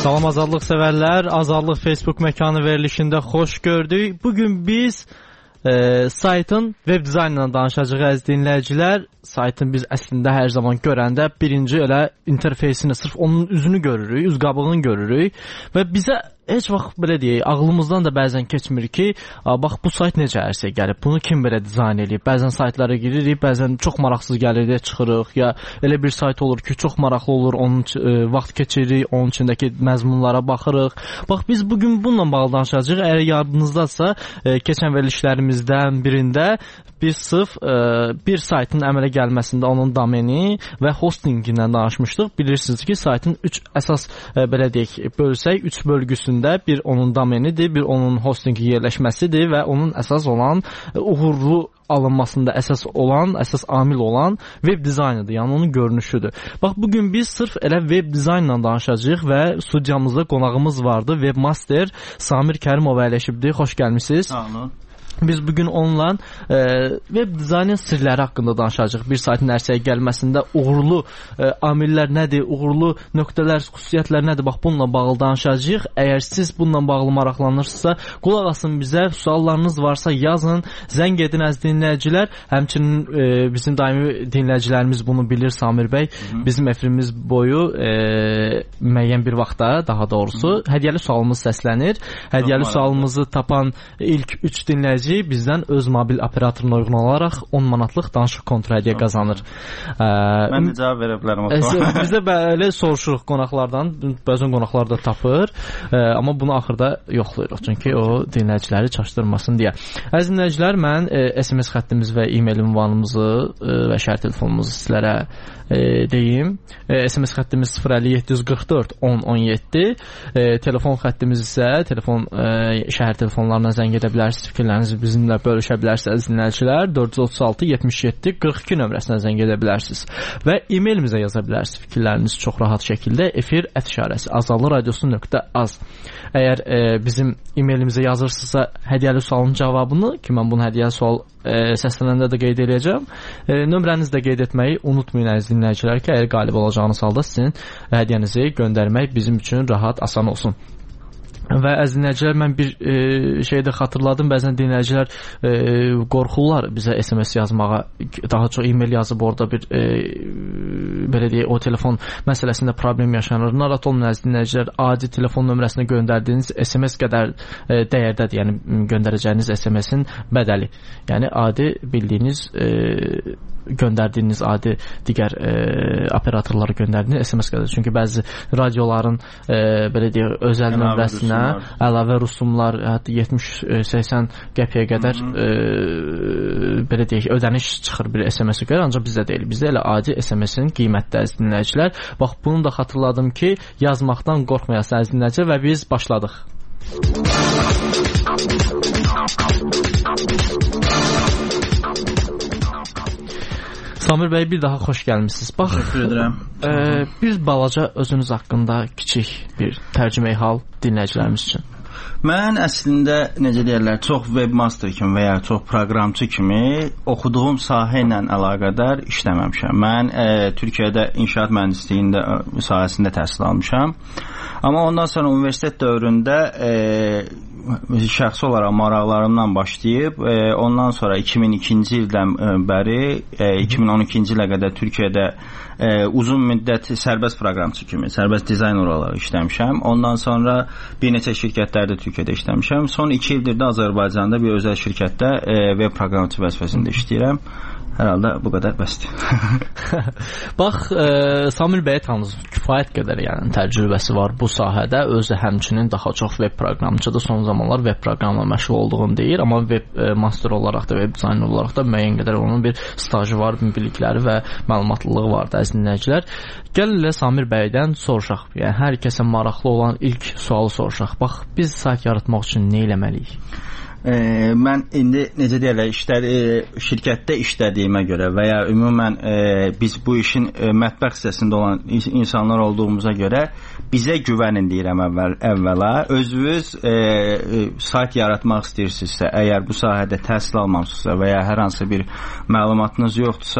Salam azadlıq sevərlər, Azadlıq Facebook məkanı verilişində xoş gördük. Bugün biz saytın web dizaynından danışacağıq əziz dinləyicilər. Saytın biz əslində hər zaman görəndə birinci elə interfeysini, sırf onun üzünü görürük, üz qabığını görürük və bizə heç vaxt belə deyək, ağlımızdan da bəzən keçmir ki, bax bu sayt necə hər şey gəlib, bunu kim belə dizayn edib? Bəzən saytlara giririk, bəzən çox maraqsız gəlir deyə çıxırıq, ya elə bir sayt olur ki, çox maraqlı olur, onun vaxt keçiririk, onun içindəki məzmunlara baxırıq. Bax biz bugün bununla bağlı danışacağıq. Əgər yadınızdadsa, keçən verilişlərimizdən birində biz sırf bir saytın əmələ gəlməsində onun domeni və hostingindən danışmışdıq. Bilirsiniz ki, saytın 3 əsas belə deyək, bölsək, 3 bölgüsündə bir onun domenidir, bir onun hostingi yerləşməsidir və onun əsas olan uğurlu alınmasında əsas amil olan web dizaynıdır, yəni onun görünüşüdür. Bax, bugün biz sırf elə web dizaynla danışacağıq və studiyamızda qonağımız vardı, webmaster Samir Kərimov əyləşibdir. Xoş gəlmisiniz. Sağ olun. Biz bugün onunla web dizaynın sirləri haqqında danışacağıq. Bir saytın ərsəyə gəlməsində uğurlu amillər nədir, uğurlu nöqtələr, xüsusiyyətlər nədir? Bax, bununla bağlı danışacağıq. Əgər siz bununla bağlı maraqlanırsınızsa, qulaq asın bizə, suallarınız varsa yazın, zəng edin əziz dinləyicilər. Həmçinin bizim daimi dinləyicilərimiz bunu bilir, Samir bəy. Bizim efirimiz boyu müəyyən bir vaxtda, daha doğrusu, hədiyyəli sualımız səslənir. Hədiyyəli sualımızı tapan ilk 3 dinləyici bizdən öz mobil operatoruna uyğun olaraq 10 manatlıq danışıq kontra hədiyyə qazanır. Mən də cavab verə bilərəm. Bizdə belə soruşuruq qonaqlardan, bəzən qonaqlar da tapır, amma bunu axırda yoxlayırıq, çünki o dinləyiciləri çaşdırmasın deyə. Əziz dinləyicilər, mən SMS xəttimiz və e-mail ünvanımızı və şəhər telefonumuzu sizlərə deyim. SMS xəttimiz 05744 1017, telefon xəttimiz isə şəhər telefonlarına zəng edə bilərsiniz, fikirlərinizi bizimlə bölüşə bilərsiniz dinləyicilər. 436 77 42 nömrəsinə zəng edə bilərsiniz və e-mailimizə yaza bilərsiniz fikirlərinizi çox rahat şəkildə efir@azadlıqradiosu.az. Əgər bizim e-mailimizə yazırsınızsa hədiyyəli sualın cavabını, ki mən bunu hədiyyəli sual səslənəndə də qeyd edəcəm, nömrənizi də qeyd etməyi unutmayın əziz dinləyicilər ki, əgər qalib olacağınız halda sizin hədiyyənizi göndərmək bizim üçün rahat, asan olsun. Və əziz dinləyicilər, mən bir şey də xatırladım. Bəzən dinləyicilər qorxurlar bizə SMS yazmağa. Daha çox e-mail yazıb orada bir belə deyək, o telefon məsələsində problem yaşanır. Narahat olmayın əziz dinləyicilər, adi telefon nömrəsinə göndərdiyiniz SMS qədər dəyərdədir. Yəni göndərəcəyiniz SMS-in bədəli. Yəni adi bildiyiniz göndərdiyiniz adi digər operatorlara göndərdiyiniz SMS qədər. Çünki bəzi radioların belə deyək, özəl nömrəsinə əlavə rüsumlar, hətta 70-80 qəpiyə qədər belə deyək, ödəniş çıxır bir SMS-ə görə, ancaq bizdə deyil. Bizdə elə adi SMS-in qiymətdə əziz dinləyicilər. Bax, bunu da xatırladım ki, yazmaqdan qorxmayasın əziz dinləyicilər və biz başladıq. Samir bəy, bir daha xoş gəlmişsiniz. Bax, bir balaca özünüz haqqında kiçik bir tərcüməyi hal dinləyicilərimiz üçün. Mən əslində, necə deyərlər, çox webmaster kimi və ya çox proqramçı kimi oxuduğum sahə ilə əlaqədar işləməmişəm. Mən Türkiyədə inşaat mühəndisliyi sahəsində təhsil almışam. Amma ondan sonra universitet dövründə şəxsi olaraq maraqlarımdan başlayıb, ondan sonra 2002-ci ildən bəri 2012-ci ilə qədər Türkiyədə uzun müddət sərbəst proqramçı kimi, sərbəst dizayner olaraq işləmişəm. Ondan sonra bir neçə şirkətlərdə Türkiyədə işləmişəm. Son 2 ildir də Azərbaycanda bir özəl şirkətdə web proqramçı vəzifəsində işləyirəm. Hər halda bu qədər bəsdir. Bax, Samir bəyə tanınız, kifayət qədər yəni təcrübəsi var bu sahədə. Özü həmçinin daha çox web proqramçıdır. Son zamanlar web proqramla məşğul olduğunu deyir, amma web master olaraq da, web dizayner olaraq da müəyyən qədər onun bir stajı var, bilikləri və məlumatlılığı var da əziz dinləyicilər. Gəlin elə Samir bəydən soruşaq. Yəni hər kəsə maraqlı olan ilk sualı soruşaq. Bax, biz sayt yaratmaq üçün nə etməliyik? Mən indi necə deyirlər, şirkətdə işlədiyimə görə və ya ümumən biz bu işin mətbəx hissəsində olan insanlar olduğumuza görə bizə güvənin deyirəm əvvəla. Özünüz sayt yaratmaq istəyirsinizsə, əgər bu sahədə təhsil almamısınızsa və ya hər hansı bir məlumatınız yoxdursa,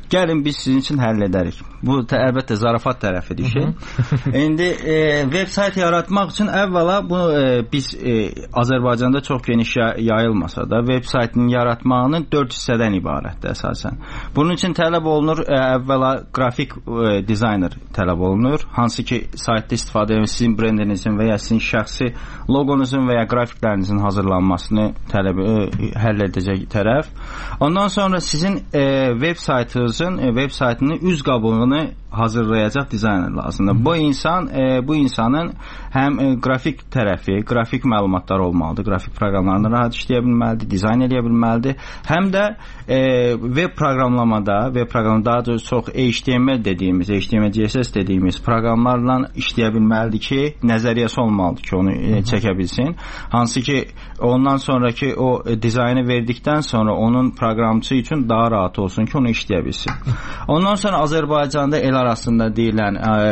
gəlin biz sizin üçün həll edərik. Bu əlbəttə zarafat tərəfidir işin. İndi veb sayt yaratmaq üçün əvvəla bunu biz Azərbaycanda çox geniş yayılmasa da veb saytının yaratmağının 4 hissədən ibarətdir əsasən. Bunun üçün tələb olunur əvvəla qrafik dizayner tələb olunur. Hansı ki saytda istifadə edən sizin brendinizin və ya sizin şəxsi logonuzun və ya qrafiklərinizin hazırlanmasını həll edəcək tərəf. Ondan sonra sizin veb saytının üz qabığını hazırlayacaq dizayner lazımdır. Bu insanın həm qrafik tərəfi, qrafik məlumatlar olmalıdır. Qrafik proqramlarını rahat işləyə bilməlidir, dizayn edə bilməlidir. Həm də veb proqramlamada, daha çox HTML dediğimiz, HTML CSS dediğimiz proqramlarla işləyə bilməlidir ki, nəzəriyyəsi olmalıdır ki, onu çəkə bilsin. Hansı ki, ondan sonraki o dizaynı verdikdən sonra onun proqramçı üçün daha rahat olsun ki, onu işləyə bilsin. Ondan sonra Azərbaycanda el arasında deyilən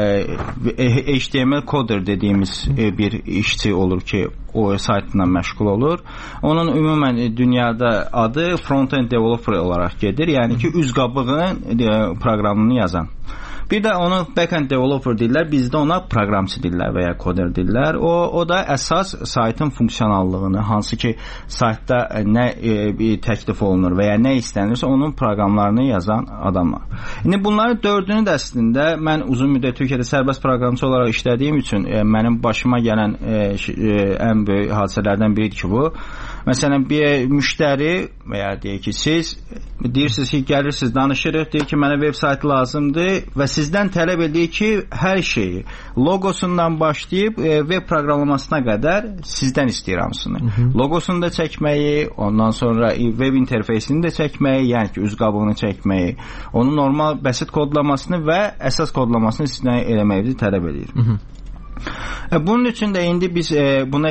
HTML coder dediğimiz bir işçi olur ki, o saytla məşğul olur. Onun ümumən dünyada adı front-end developer olaraq gedir. Yəni ki, üz qabığının proqramını yazan. Bir də onu backend developer deyirlər, bizdə ona proqramçı deyirlər və ya koder deyirlər. O da əsas saytın funksionallığını, hansı ki saytda nə təklif olunur və ya nə istənirsə onun proqramlarını yazan adamlar. İndi bunların dördünü də əslində mən uzun müddət Türkiyədə sərbəst proqramçı olaraq işlədiyim üçün mənim başıma gələn ən böyük hadisələrdən biridir ki bu. Məsələn, bir müştəri və ya deyək ki, siz deyirsiniz ki, gəlirsiniz, danışırıq, deyir ki, mənə web saytı lazımdır və sizdən tələb edir ki, hər şeyi logosundan başlayıb web proqramlamasına qədər sizdən istəyir hamısını. Logosunu da çəkməyi, ondan sonra web interfeysini də çəkməyi, yəni ki, üz qabığını çəkməyi, onun normal bəsit kodlamasını və əsas kodlamasını sizdən eləməyi tələb edir. Bunun üçün də indi biz buna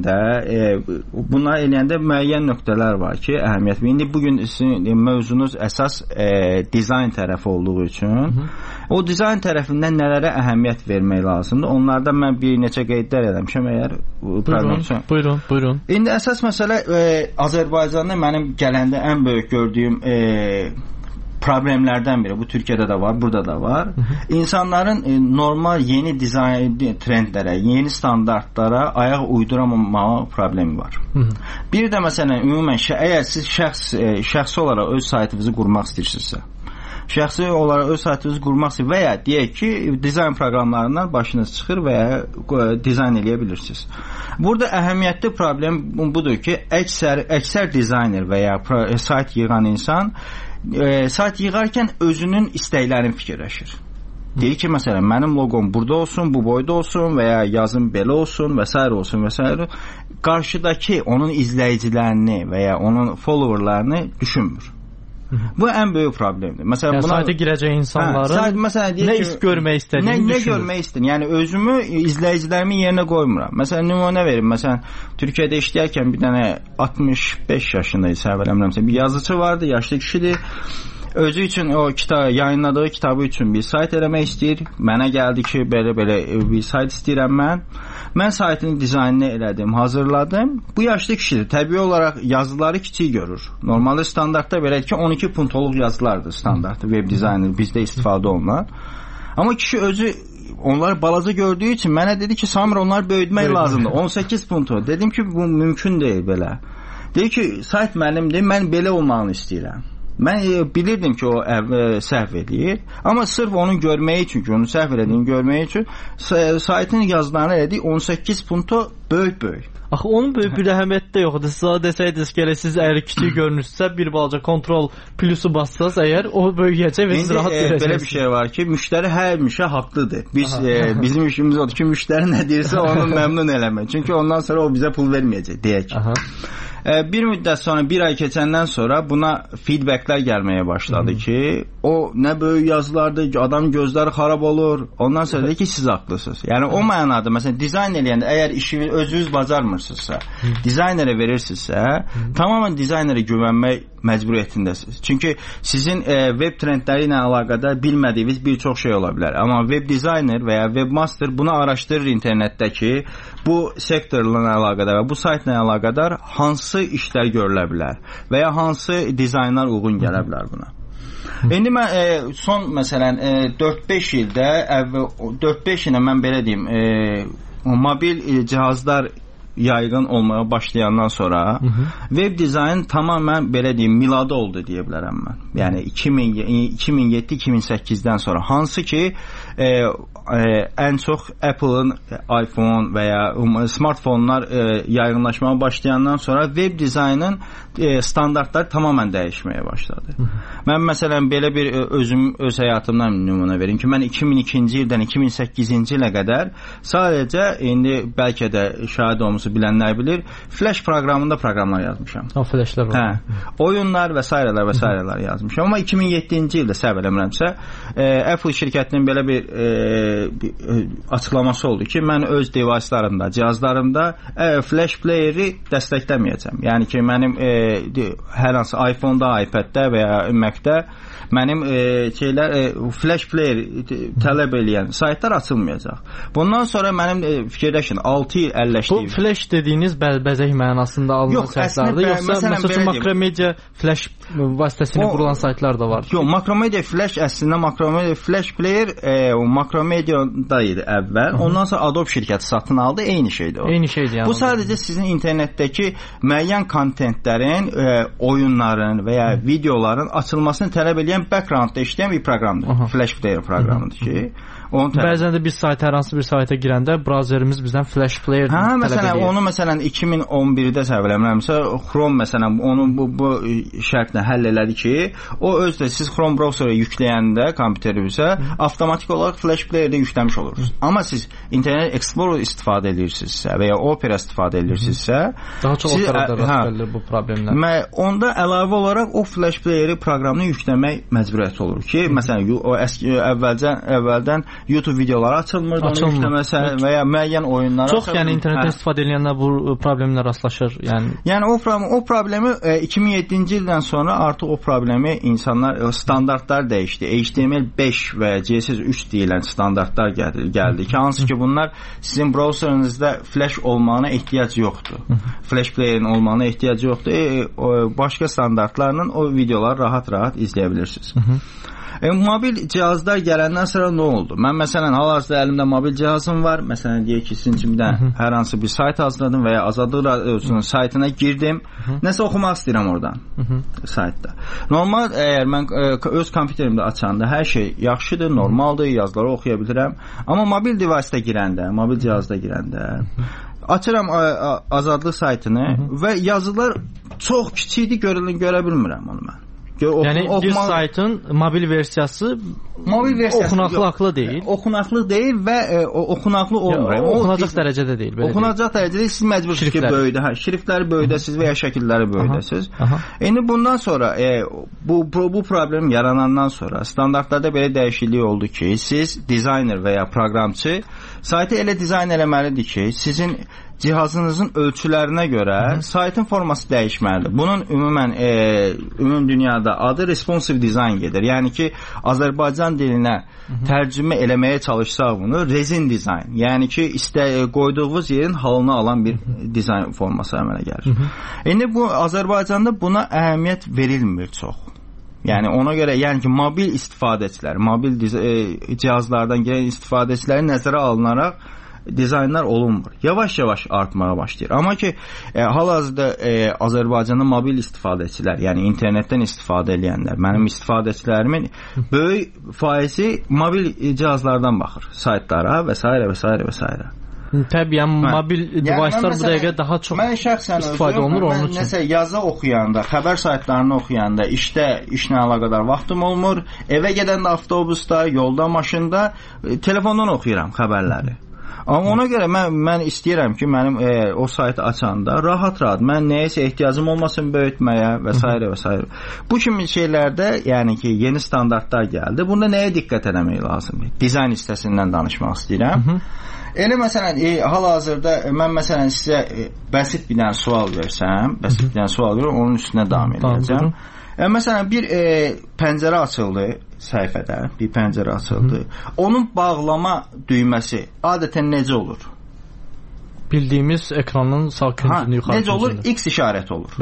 eləyəndə müəyyən nöqtələr var ki, əhəmiyyətli. İndi bugün sizin mövzunuz əsas dizayn tərəfi olduğu üçün o dizayn tərəfindən nələrə əhəmiyyət vermək lazımdır? Onlardan mən bir neçə qeydlər eləmişəm əgər Buyurun. İndi əsas məsələ Azərbaycanda mənim gələndə ən böyük gördüyüm problemlərdən biri. Bu Türkiyədə də var, burada da var. İnsanların normal yeni dizayn trendlərə, yeni standartlara ayaq uyduramamağı problemi var. Bir də məsələn, ümumən əgər siz şəxsi olaraq öz saytınızı qurmaq istəyirsinizsə, və ya deyək ki, dizayn proqramlarından başınız çıxır və ya dizayn eləyə bilirsiniz. Burada əhəmiyyətli problem budur ki, əksər dizayner və ya sayt yığan insan sayt yığarkən özünün istəklərini fikirləşir. Deyir ki, məsələn, mənim loqom burada olsun, bu boyda olsun və ya yazım belə olsun və s. olsun və s. Qarşıdakı onun izləyicilərini və ya onun followerlarını düşünmür. Bu ən böyük problemdir. Məsələn, buna sayta girəcək insanların nə görmək istədiyini düşünür. Nə görmək istəyir? Yəni özümü, izləyicilərimin yerinə qoymuram. Məsələn, nümunə verim. Məsələn, Türkiyədə işləyərkən bir dənə 65 yaşında isə əvvələmrəmsə bir yazıcı vardı, yaşlı kişidir. Özü üçün o yayınladığı kitabı üçün bir sayt eləmək istəyir. Mənə gəldi ki, belə bir sayt istəyirəm mən. Mən saytın dizaynını elədim, hazırladım. Bu yaşlı kişidir. Təbii olaraq yazıları kiçik görür. Normalde standartda belədir ki, 12 puntoluq yazılardır standart web dizayner bizdə istifadə olunan. Amma kişi özü onları balaca gördüyü için mənə dedi ki, Samir onlar böyütmək lazımdır. 18 puntu. Dedim ki, bu mümkün deyil belə. Dedi ki, sayt mənimdir, mən belə olmağını istəyirəm. Mən bilirdim ki, o səhv edir. Amma sırf onu görməyi üçün ki, onu səhv elədiyini görməyi üçün saytın yazılarını elədik 18 punto böyük. Axı onun böyük bir əhəmiyyəti də yoxdur. Siz desəydiniz ki, siz əgər kiçik görünürsə, bir balaca kontrol plusu bassaz, əgər o böyüyəcək və siz rahat görəcəksiniz. Belə bir şey var ki, müştəri həmişə haqlıdır. Bizim işimiz odur ki, müştəri nə deyirsə onu məmnun eləmək. Çünki ondan sonra o bizə pul verməyəcək, deyək. Bir müddət sonra, bir ay keçəndən sonra buna feedbacklər gəlməyə başladı ki, o nə böyük yazılardır ki, adam gözləri xarab olur. Ondan sonra dedi ki, siz haqlısınız. Yəni o mənada, məsələn, dizayn eləyəndə, əgər işini özünüz bacarmırsınızsa, dizaynerə verirsinizsə, tamamen dizaynere güvənmək məcburiyyətindəsiniz. Çünki sizin web trendləri ilə əlaqədar bilmədiyiniz bir çox şey ola bilər. Amma web dizayner və ya webmaster bunu araşdırır internetdəki bu sektorla əlaqədar və bu saytla əlaqədar hansı işlər görülə bilər və ya hansı dizaynlar uyğun gələ bilər buna. İndi mən son məsələn 4-5 ildə 4-5 ilə mən belə deyim, mobil cihazlar yaygın olmaya başlayandan sonra web dizayn tamamen belə deyim miladı oldu deyə bilərəm mən. Yəni 2007-2008-dən sonra hansı ki ən çox Apple'ın iPhone və ya smartfonlar yaygınlaşmaya başlayandan sonra web dizaynın standartları tamamen dəyişməyə başladı. Mən məsələn belə bir öz həyatımdan nümunə verim ki, mən 2002-ci ildən 2008-ci ilə qədər sadəcə indi bəlkə də şahid olmuş bilənlər bilir, Flash proqramında proqramlar yazmışam. O Flashlar var. Oyunlar və s. yazmışam. Amma 2007-ci ildə səhv eləmirəmsə, Apple şirkətinin belə bir açıqlaması oldu ki, mən öz device'larımda, cihazlarımda Flash player'i dəstəkləməyəcəm. Yəni ki, mənim hər hansı iPhone-da, iPad-də və ya Mac-də mənim Flash player tələb eləyən saytlar açılmayacaq. Bundan sonra mənim fikirləşin 6 il əlləşdiyim. Bu Flash dediyiniz bəzək mənasında alınan saytlardır, yoxsa məsələn Makromedia Flash vasitəsilə qurulan saytlar da var? Yox, Makromedia Flash əslində Makromedia Flash player Makromedia'da idi əvvəl. Ondan sonra Adobe şirkəti satın aldı, eyni şeydir o. Eyni şeydir yəni. Bu sadəcə sizin internetdəki müəyyən kontentlərin, oyunların və ya videoların açılmasını tələb edən backgroundda işləyən bir proqramdır. Flash player proqramıdır ki, bəzən də biz hər hansı bir sayta girəndə brauzerimiz bizdən Flash player tələb edir. Onu məsələn 2011-də səhv eləmirəmsə, Chrome məsələn onu bu şərtlə həll elədi ki, o özdə siz Chrome browserə yükləyəndə kompüterinizə avtomatik olaraq Flash playerdə yükləmiş olursunuz. Amma siz Internet Explorer istifadə edirsinizsə və ya Opera istifadə edirsinizsə, daha çox Operada rast gəlir bu problemlər. Onda əlavə olaraq o Flash playeri proqramını yükləmək məcburiyyəti olur ki, məsələn o əvvəldən YouTube videoları açılmırdı, onu yükləməsə və ya müəyyən oyunlar çox, yəni internetdən istifadə edənlər bu problemlə rastlaşır. Yəni o problemi 2007-ci ildən sonra artıq o problemi insanlar standartlar dəyişdi. HTML5 və CSS3 deyilən standartlar gəldi ki, hansı ki bunlar sizin browserinizdə Flash olmağına ehtiyac yoxdur. Flash playerin olmağına ehtiyac yoxdur. Başqa standartlarla o videoları rahat izləyə bilirsiniz. Mobil cihazlar gələndən sonra nə oldu? Mən məsələn hal-hazırda əlimdə mobil cihazım var. Məsələn deyək ki, sizin üçün hər hansı bir sayt hazırladım və ya Azadlıq Radiosunun saytına girdim. Nəsə oxumaq istəyirəm oradan saytda. Normal əgər mən öz kompüterimdə açanda hər şey yaxşıdır, normaldır, yazıları oxuya bilirəm. Amma mobil device-da girəndə, mobil cihazda girəndə açıram Azadlıq saytını və yazılar çox kiçikdir, görə bilmirəm onu mən. Yəni bir saytın mobil versiyası oxunaqlı deyil. Oxunaqlı deyil və oxunaqlı olmur. Oxunacaq dərəcədə deyil. Oxunacaq dərəcədə siz məcbursunuz ki, böyüdə. Şriftləri böyüdəsiniz və ya şəkilləri böyüdəsiniz. İndi bundan sonra bu problem yaranandan sonra standartlarda belə dəyişiklik oldu ki, siz dizayner və ya proqramçı saytı elə dizayn eləməlidir ki, sizin cihazınızın ölçülərinə görə saytın forması dəyişməlidir. Bunun ümum dünyada adı responsive design gedir. Yəni ki, Azərbaycan dilinə tərcümə eləməyə çalışsaq bunu rezin dizayn. Yəni ki, qoyduğunuz yerin halını alan bir dizayn forması əmələ gəlir. İndi bu Azərbaycanda buna əhəmiyyət verilmir çox. Yəni ona görə, yəni ki, mobil istifadəçilər, mobil cihazlardan gələn istifadəçiləri nəzərə alınaraq dizaynlar olunmur. Yavaş-yavaş artmağa başlayır. Amma ki, hal-hazırda Azərbaycanda mobil istifadəçilər, yəni internetdən istifadə edənlər, mənim istifadəçilərimin böyük faizi mobil cihazlardan baxır, saytlara və s. Təbii, mobil device'lar bu dəqiqə daha çox istifadə olunur onun üçün. Nəsə yazı oxuyanda, xəbər saytlarını oxuyanda, işlə əlaqədar vaxtım olmur. Evə gedəndə avtobusda, yolda, maşında telefondan oxuyuram xəbərləri. Amma ona görə mən istəyirəm ki, mənim o saytı açanda rahat mən nəyəsə ehtiyacım olmasın böyütməyə və s. Bu kimi şeylərdə, yəni ki, yeni standartlar gəldi. Bunda nəyə diqqət etmək lazımdır? Dizayn hissəsindən danışmaq istəyirəm. Elə məsələn, hal-hazırda mən məsələn sizə bəsit bir dənə sual versəm, onun üstünə davam edəcəm. Məsələn, bir pəncərə açıldı səhifədə, bir pəncərə açıldı. Onun bağlama düyməsi adətən necə olur? Bildiyimiz ekranın sağ küncünün yuxarı necə olur? X işarəti olur. Bəli.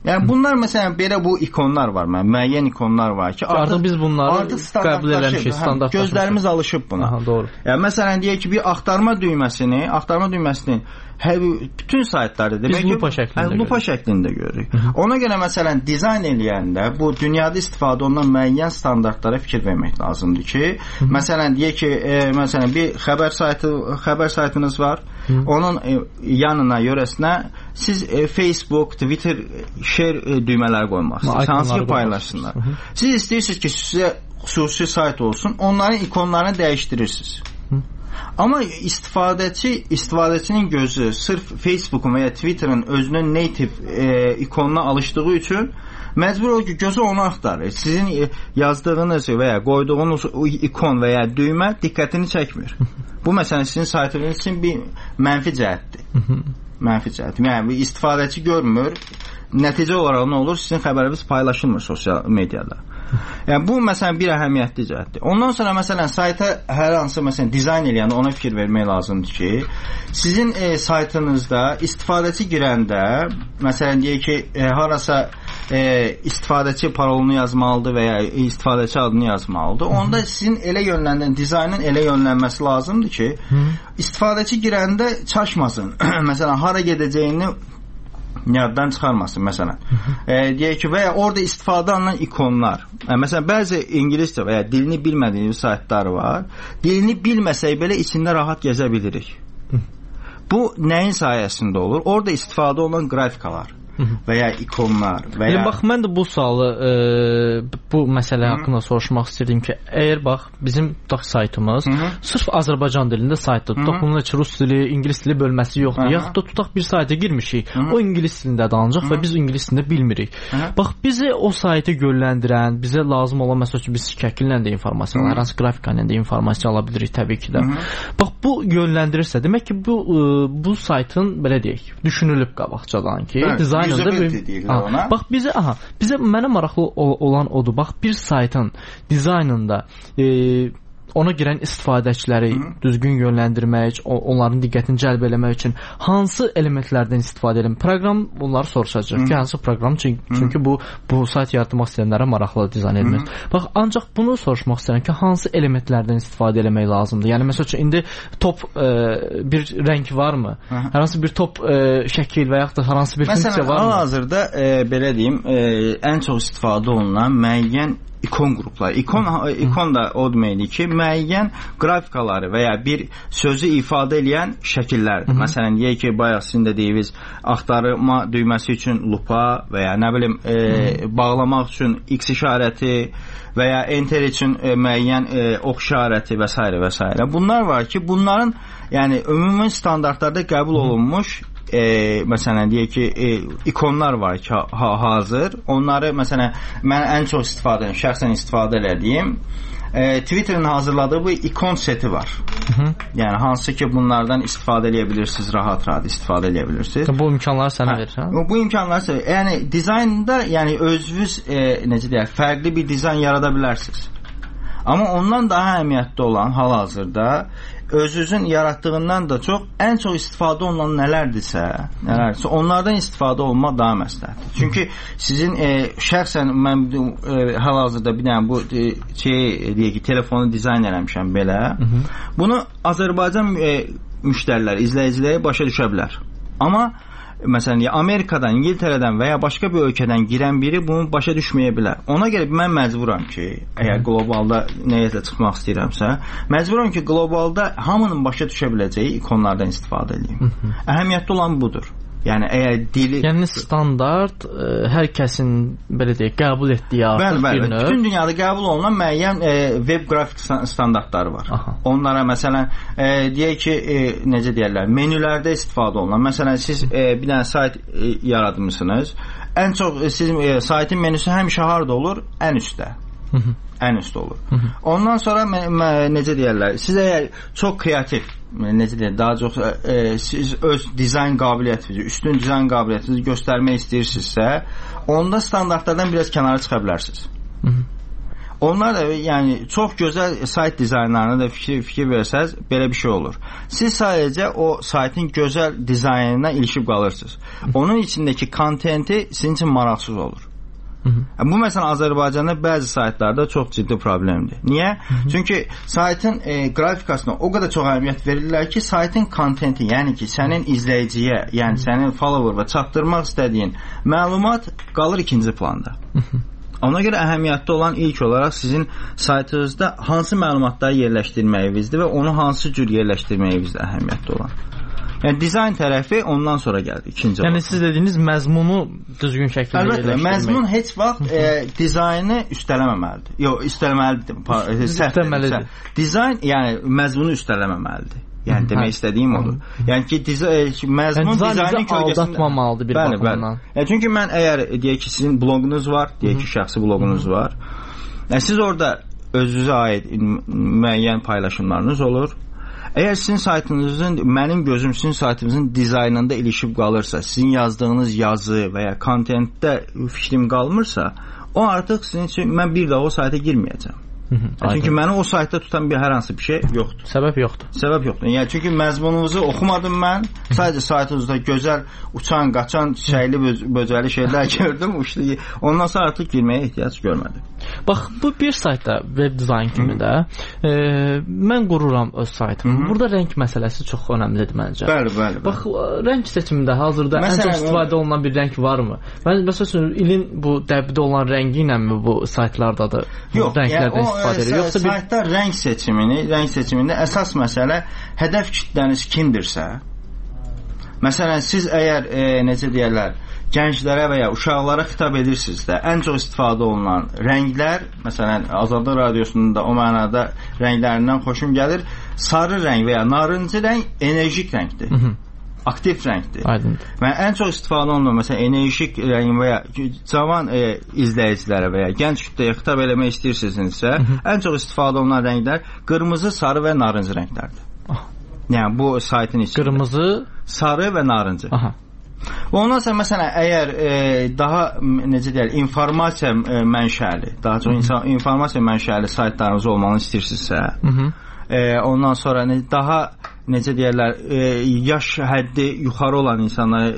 Yəni bunlar məsələn belə bu ikonlar var, müəyyən ikonlar var ki, artıq biz bunları qəbul eləmişik, standartlaşmışıq. Gözlərimiz alışıb buna. Aha, doğru. Yəni məsələn deyək ki, bir axtarma düyməsini bütün saytlarda demək ki, lupa şəklində görürük. Ona görə məsələn dizayn eləyəndə bu dünyada istifadə olunan müəyyən standartlara fikir vermək lazımdır ki, məsələn deyək ki, məsələn bir xəbər saytınız var. Onun yanına, yörəsinə siz Facebook, Twitter, share düymələri qoymaqsınız. Hansı ki paylaşsınlar. Siz istəyirsiniz ki, sizə xüsusi sayt olsun, onların ikonlarını dəyişdirirsiniz. Amma istifadəçinin gözü sırf Facebook'un və ya Twitter'ın özünün native ikonuna alışdığı üçün məcbur olur ki, gözü onu axtarır. Sizin yazdığınız və ya qoyduğunuz ikon və ya düymə diqqətini çəkmir. Bu məsələn sizin saytınız üçün bir mənfi cəhətdir. Mənfi cəhət. Yəni istifadəçi görmür. Nəticə olaraq nə olur? Sizin xəbəriniz paylaşılmır sosial mediada. Yəni bu məsələn bir əhəmiyyətli cəhətdir. Ondan sonra məsələn sayta hər hansı məsələn dizayn eləyəndə ona fikir vermək lazımdır ki, sizin saytınızda istifadəçi girəndə məsələn deyək ki, harasa istifadəçi parolunu yazmalıdır və ya istifadəçi adını yazmalıdır. Onda sizin dizaynın elə yönlənməsi lazımdır ki, istifadəçi girəndə çaşmasın. Məsələn hara gedəcəyini yaddan çıxarmasın məsələn. Deyək ki, və ya orada istifadə olunan ikonlar. Məsələn, bəzi ingiliscə və ya dilini bilmədiyimiz saytlar var. Dilini bilməsək belə içində rahat gəzə bilirik. Bu nəyin sayəsində olur? Orada istifadə olunan qrafikalar və ya ikonlar və ya... Bax, mən də bu sualı, bu məsələ haqqında soruşmaq istəyirdim ki, əgər bax, bizim saytımız sırf Azərbaycan dilində saytdır. Tutaq, bunun üçün rus dili, ingilis dili bölməsi yoxdur. Yaxud da tutaq bir sayta girmişik, o ingilis dilində danacaq və biz ingilis dilində bilmirik. Bax, bizi o saytı yönləndirən, bizə lazım olan, məsəl üçün, biz şəkillə də informasiya, hər hansı qrafikayla da informasiya ala bilirik təbii ki də. Bax, bu yönləndirirsə, demək ki, bu saytın, belə deyək, düşünülüb qabaqcadan ki, dizayn bax bizə mənə maraqlı olan odur. Bax bir saytın dizaynında ona girən istifadəçiləri düzgün yönləndirmək, onların diqqətini cəlb eləmək üçün hansı elementlərdən istifadə edelim? Proqram bunları soruşacaq ki, hansı proqram? Çünki bu sayt yaratmaq istəyənlərə maraqlı dizayn edilmir. Bax, ancaq bunu soruşmaq istəyirəm ki, hansı elementlərdən istifadə eləmək lazımdır? Yəni, məsəl üçün, indi top bir rəng varmı? Hər hansı bir top şəkil və yaxud da hər hansı bir funksiya varmı? Məsələn, hal-hazırda, belə deyim, ən çox istifadə olunan müəyyən ikon qrupları. İkon da o deməkdir ki, müəyyən qrafikaları və ya bir sözü ifadə edən şəkillərdir. Məsələn, deyək ki, bayaq sizin də deyiniz, axtarma düyməsi üçün lupa və ya nə bilim, bağlamaq üçün X işarəti və ya enter üçün müəyyən ox işarəti və s. və s. Bunlar var ki, bunların yəni ümumi standartlarda qəbul olunmuş məsələn deyək ki, ikonlar var ki, hazır. Onları məsələn mən ən çox şəxsən istifadə elədiyim Twitter'ın hazırladığı bu ikon seti var. Yəni hansı ki bunlardan istifadə edə bilirsiniz, rahat istifadə edə bilirsiniz. Bu imkanları sənə verir, hə? Bu imkanları yəni dizaynda yəni özünüz necə deyək, fərqli bir dizayn yarada bilərsiniz. Amma ondan daha əhəmiyyətli olan hal-hazırda özünüzün yaratdığından da ən çox istifadə olunan nələrdirsə, onlardan istifadə olmaq daha məsləhətdir. Çünki sizin şəxsən mən hal-hazırda bir dənə bu deyək ki, telefonu dizayn eləmişəm belə. Bunu Azərbaycan müştərilər, izləyiciləri başa düşə bilər. Amma məsələn, Amerikadan, İngiltərədən və ya başqa bir ölkədən girən biri bunu başa düşməyə bilər. Ona görə mən məcburam ki, əgər qlobalda nəyisə çıxmaq istəyirəmsə, məcburam ki, qlobalda hamının başa düşə biləcəyi ikonlardan istifadə edeyim. Əhəmiyyətli olan budur. Yəni əgər dili... Yəni standart hər kəsin belə deyək, qəbul etdiyi artıq bir növ. Bütün dünyada qəbul olunan müəyyən web qrafik standartları var. Onlara məsələn deyək ki, necə deyirlər, menülərdə istifadə olunan. Məsələn siz bir dənə sayt yaratmışsınız. Ən çox sizin saytın menüsü həmişə harda olur? Ən üstdə. Ən üstdə olur. Ondan sonra necə deyirlər, siz əgər çox kreativ, necə deyək, daha çox siz öz dizayn qabiliyyətinizi, üstün dizayn qabiliyyətinizi göstərmək istəyirsinizsə, onda standartlardan biraz kənara çıxa bilərsiniz. Onlar da yəni çox gözəl sayt dizaynlarına da fikir versəz belə bir şey olur. Siz sadəcə o saytın gözəl dizaynına ilişib qalırsınız. Onun içindəki kontenti sizin üçün maraqsız olur. Bu məsələn Azərbaycanda bəzi saytlarda çox ciddi problemdir. Niyə? Çünki saytın qrafikasına o qədər çox əhəmiyyət verirlər ki, saytın kontenti, yəni ki, sənin izləyiciyə, yəni sənin follower'a çatdırmaq istədiyin məlumat qalır ikinci planda. Ona görə əhəmiyyətli olan ilk olaraq sizin saytınızda hansı məlumatları yerləşdirməyinizdir və onu hansı cür yerləşdirməyinizdir əhəmiyyətli olan. Yəni dizayn tərəfi ondan sonra gəldi, ikinci olaraq. Yəni siz dediyiniz məzmunu düzgün şəkildə yerləşdirmək. Əlbəttə, məzmun heç vaxt dizaynı üstələməməlidir. Yox, üstələməlidir. Dizayn, yəni məzmunu üstələməməlidir. Yəni demək istədiyim odur. Yəni ki, məzmun dizaynın kölgəsində aldatmamalıdır bir baxımdan. Çünki mən əgər deyək ki, sizin bloqunuz var, deyək ki, şəxsi bloqunuz var. Siz orada özünüzə aid müəyyən paylaşımlarınız olur. Əgər sizin saytınızın, mənim gözüm sizin saytınızın dizaynında ilişib qalırsa, sizin yazdığınız yazı və ya kontentdə fikrim qalmırsa, o artıq sizin üçün mən bir daha o sayta girməyəcəm. Çünki məni o saytda tutan hər hansı bir şey yoxdur. Səbəb yoxdur. Səbəb yoxdur. Yəni çünki məzmununuzu oxumadım mən. Sadəcə saytınızda gözəl uçan, qaçan, çiçəkli, böcəli şeylər gördüm. Ondan sonra artıq girməyə ehtiyac görmədim. Bax, bu bir saytda web dizayn kimi də mən qururam öz saytımı. Burada rəng məsələsi çox önəmlidir məncə. Bəli. Bax, rəng seçimində hazırda ən çox istifadə olunan bir rəng varmı? Məsələn, ilin bu dəbdə olan rəngi ilə bu saytlardadır? Yox, yəni saytda rəng seçimində əsas məsələ hədəf kütləniz kimdirsə, məsələn, siz əgər necə deyərlər, gənclərə və ya uşaqlara xitab edirsinizsə, ən çox istifadə olunan rənglər, məsələn, Azadlıq Radiosunun da o mənada rənglərindən xoşum gəlir. Sarı rəng və ya narıncı rəng enerjik rəngdir. Aktiv rəngdir. Aydındır. Və ən çox istifadə olunan, məsələn, enerjik rəng və ya cavan izləyicilərə və ya gənc kütləyə xitab eləmək istəyirsinizsə, ən çox istifadə olunan rənglər qırmızı, sarı və narıncı rənglərdir. Yəni, bu saytın içində. Qırmızı, sarı və narıncı. Ondan sonra, məsələn, əgər daha, necə deyək, informasiya mənşəli, daha çox informasiya mənşəli saytlarınız olmanı istəyirsinizsə, ondan sonra daha, necə deyərlər, yaş həddi yuxarı olan insanlara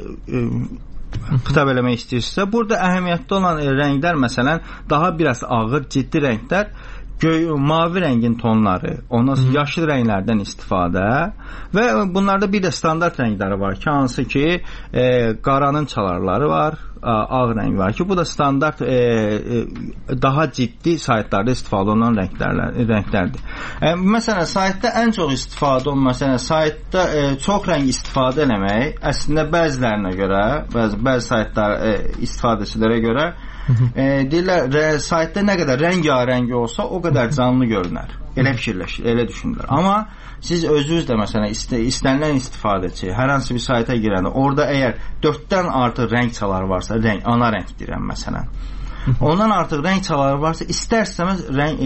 xitab eləmək istəyirsinizsə, burada əhəmiyyətli olan rənglər, məsələn, daha biraz ağır, ciddi rənglər, mavi rəngin tonları, ondan sonra yaşıl rənglərdən istifadə və bunlarda bir də standart rəngləri var ki, hansı ki qaranın çalarları var, ağ rəng var ki, bu da standart daha ciddi saytlarda istifadə olunan rənglərdir. Məsələn, saytda ən çox istifadə olunan, məsələn, saytda çox rəng istifadə eləmək əslində bəzilərinə görə, bəzi saytlar istifadəçilərə görə deyirlər, saytda nə qədər rəngarəng olsa, o qədər canlı görünər. Elə fikirləşir, elə düşünürlər. Amma siz özünüz də, məsələn, istənilən istifadəçi hər hansı bir sayta girəndə, orada əgər 4-dən artıq rəng çaları varsa, ana rəng deyirəm, məsələn, ondan artıq rəng çaları varsa, istər-istəməz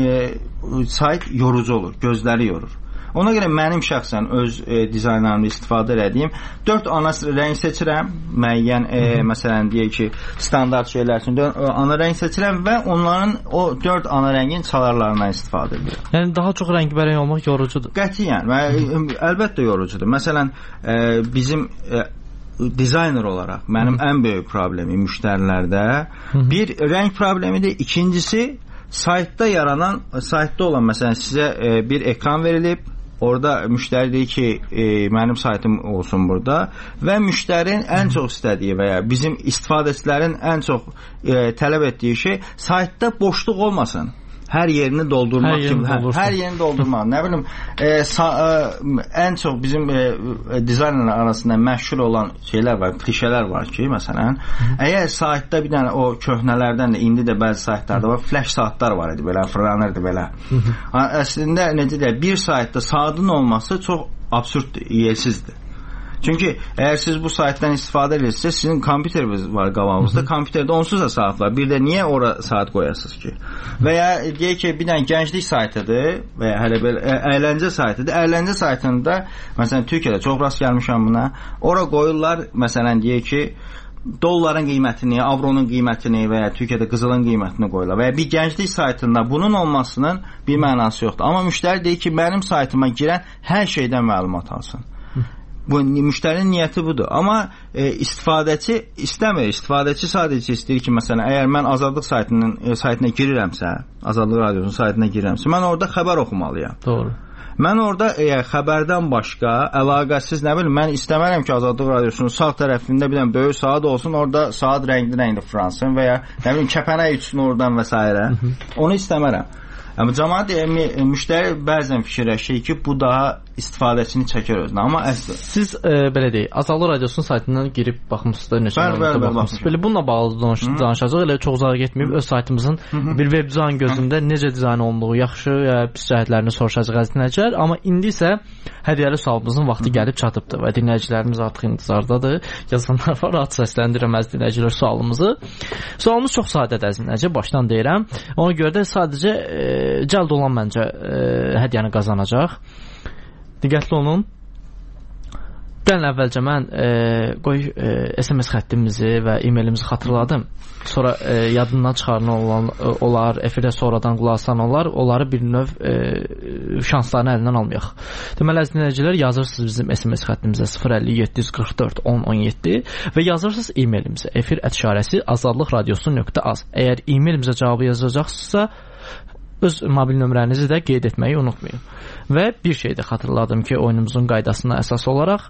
sayt yorucu olur, gözləri yorur. Ona görə mənim şəxsən öz dizaynlarımda istifadə edədiyim 4 ana rəng seçirəm, müəyyən, məsələn, deyək ki, standart şeylər üçün ana rəng seçirəm və onların o 4 ana rəngin çalarlarından istifadə edirəm. Yəni, daha çox rəngbərəng olmaq yorucudur. Qətiyyən, əlbəttə yorucudur. Məsələn, bizim dizayner olaraq mənim ən böyük problemi müştərilərdə bir rəng problemidir, ikincisi saytda olan, məsələn, sizə bir ekran verilib, orada müştəri deyir ki, mənim saytım olsun burada və müştərinin ən çox istədiyi və ya bizim istifadəçilərin ən çox tələb etdiyi şey saytda boşluq olmasın. Hər yerini doldurmaq kimi. Hər yerini doldurmaq. Nə bilim, ən çox bizim dizaynerlər arasında məşhur olan şeylər var, klişələr var ki, məsələn, əgər saytda bir dənə o köhnələrdən də, indi də bəzi saytlarda var, flash saatlar var idi, belə, fırlanırdı, belə. Əslində, necə deyək, bir saytda saatın olması çox absurddur, yersizdir. Çünki əgər siz bu saytdan istifadə edirsinizsə, sizin kompüteriniz var qabağınızda, kompüterdə onsuz da saat var. Bir də niyə ora saat qoyasınız ki? Və ya deyək ki, bir dənə gənclik saytıdır və ya hələ belə əyləncə saytıdır. Əyləncə saytında, məsələn, Türkiyədə çox rast gəlmişəm buna. Ora qoyurlar, məsələn, deyək ki, dolların qiymətini, avronun qiymətini və ya Türkiyədə qızılın qiymətini qoyurlar və ya bir gənclik saytında bunun olmasının bir mənası yoxdur. Amma müştəri deyir ki, mənim saytıma girən hər şeydən məlumat alsın. Bu müştərinin niyyəti budur. Amma istifadəçi istəmir. İstifadəçi sadəcə istəyir ki, məsələn, əgər mən Azadlıq saytına girirəmsə, Azadlıq Radiosunun saytına girirəmsə, mən orada xəbər oxumalıyam. Doğru. Mən orada xəbərdən başqa əlaqəsiz nə bilim, mən istəmərəm ki, Azadlıq Radiosunun sağ tərəfində bir dənə böyük saat olsun, orada saat rəngli fransın və ya nə bilim kəpənək üçün oradan və s. Onu istəmərəm. Amma cəmaət müştəri bəzən fikirləşir ki, bu daha istifadəçini çəkər özünə. Amma əslində siz belə deyək, Azadlıq Radiosunun saytından girib baxmısınız, neçə məlumatlara baxmısınız. Belə bununla bağlı danışacağıq. Elə çox uzağa getməyib öz saytımızın bir web dizayn gözündə necə dizayn olunduğu, yaxşı ya pis cəhətlərini soruşacağıq əziz dinləyicilər. Amma indi isə hədiyyəli sualımızın vaxtı gəlib çatıbdır və dinləyicilərimiz artıq intizardadır. Yazanlar var, rahat səsləndirirəm əziz dinləyicilər sualımızı. Sualımız çox sadədir əziz dinləyicilər, başdan deyirəm. Ona görə də sadəcə cəld olan məncə hədiyyəni qazanacaq. Diqqətli olun. Gəlin əvvəlcə mən SMS xəttimizi və e-mailimizi xatırladım. Sonra yadından çıxarılan olar, efirdə sonradan qulaq asan olar, onları bir növ şanslarını əlindən almayaq. Deməli, əziz dinləyicilər, yazırsınız bizim SMS xəttimizə 050-744-1017 və yazırsınız e-mailimizə efir@azadlıqradiosu.az. Əgər e-mailimizə cavabı yazacaqsınızsa, öz mobil nömrənizi də qeyd etməyi unutmayın. Və bir şey də xatırladım ki, oyunumuzun qaydasına əsas olaraq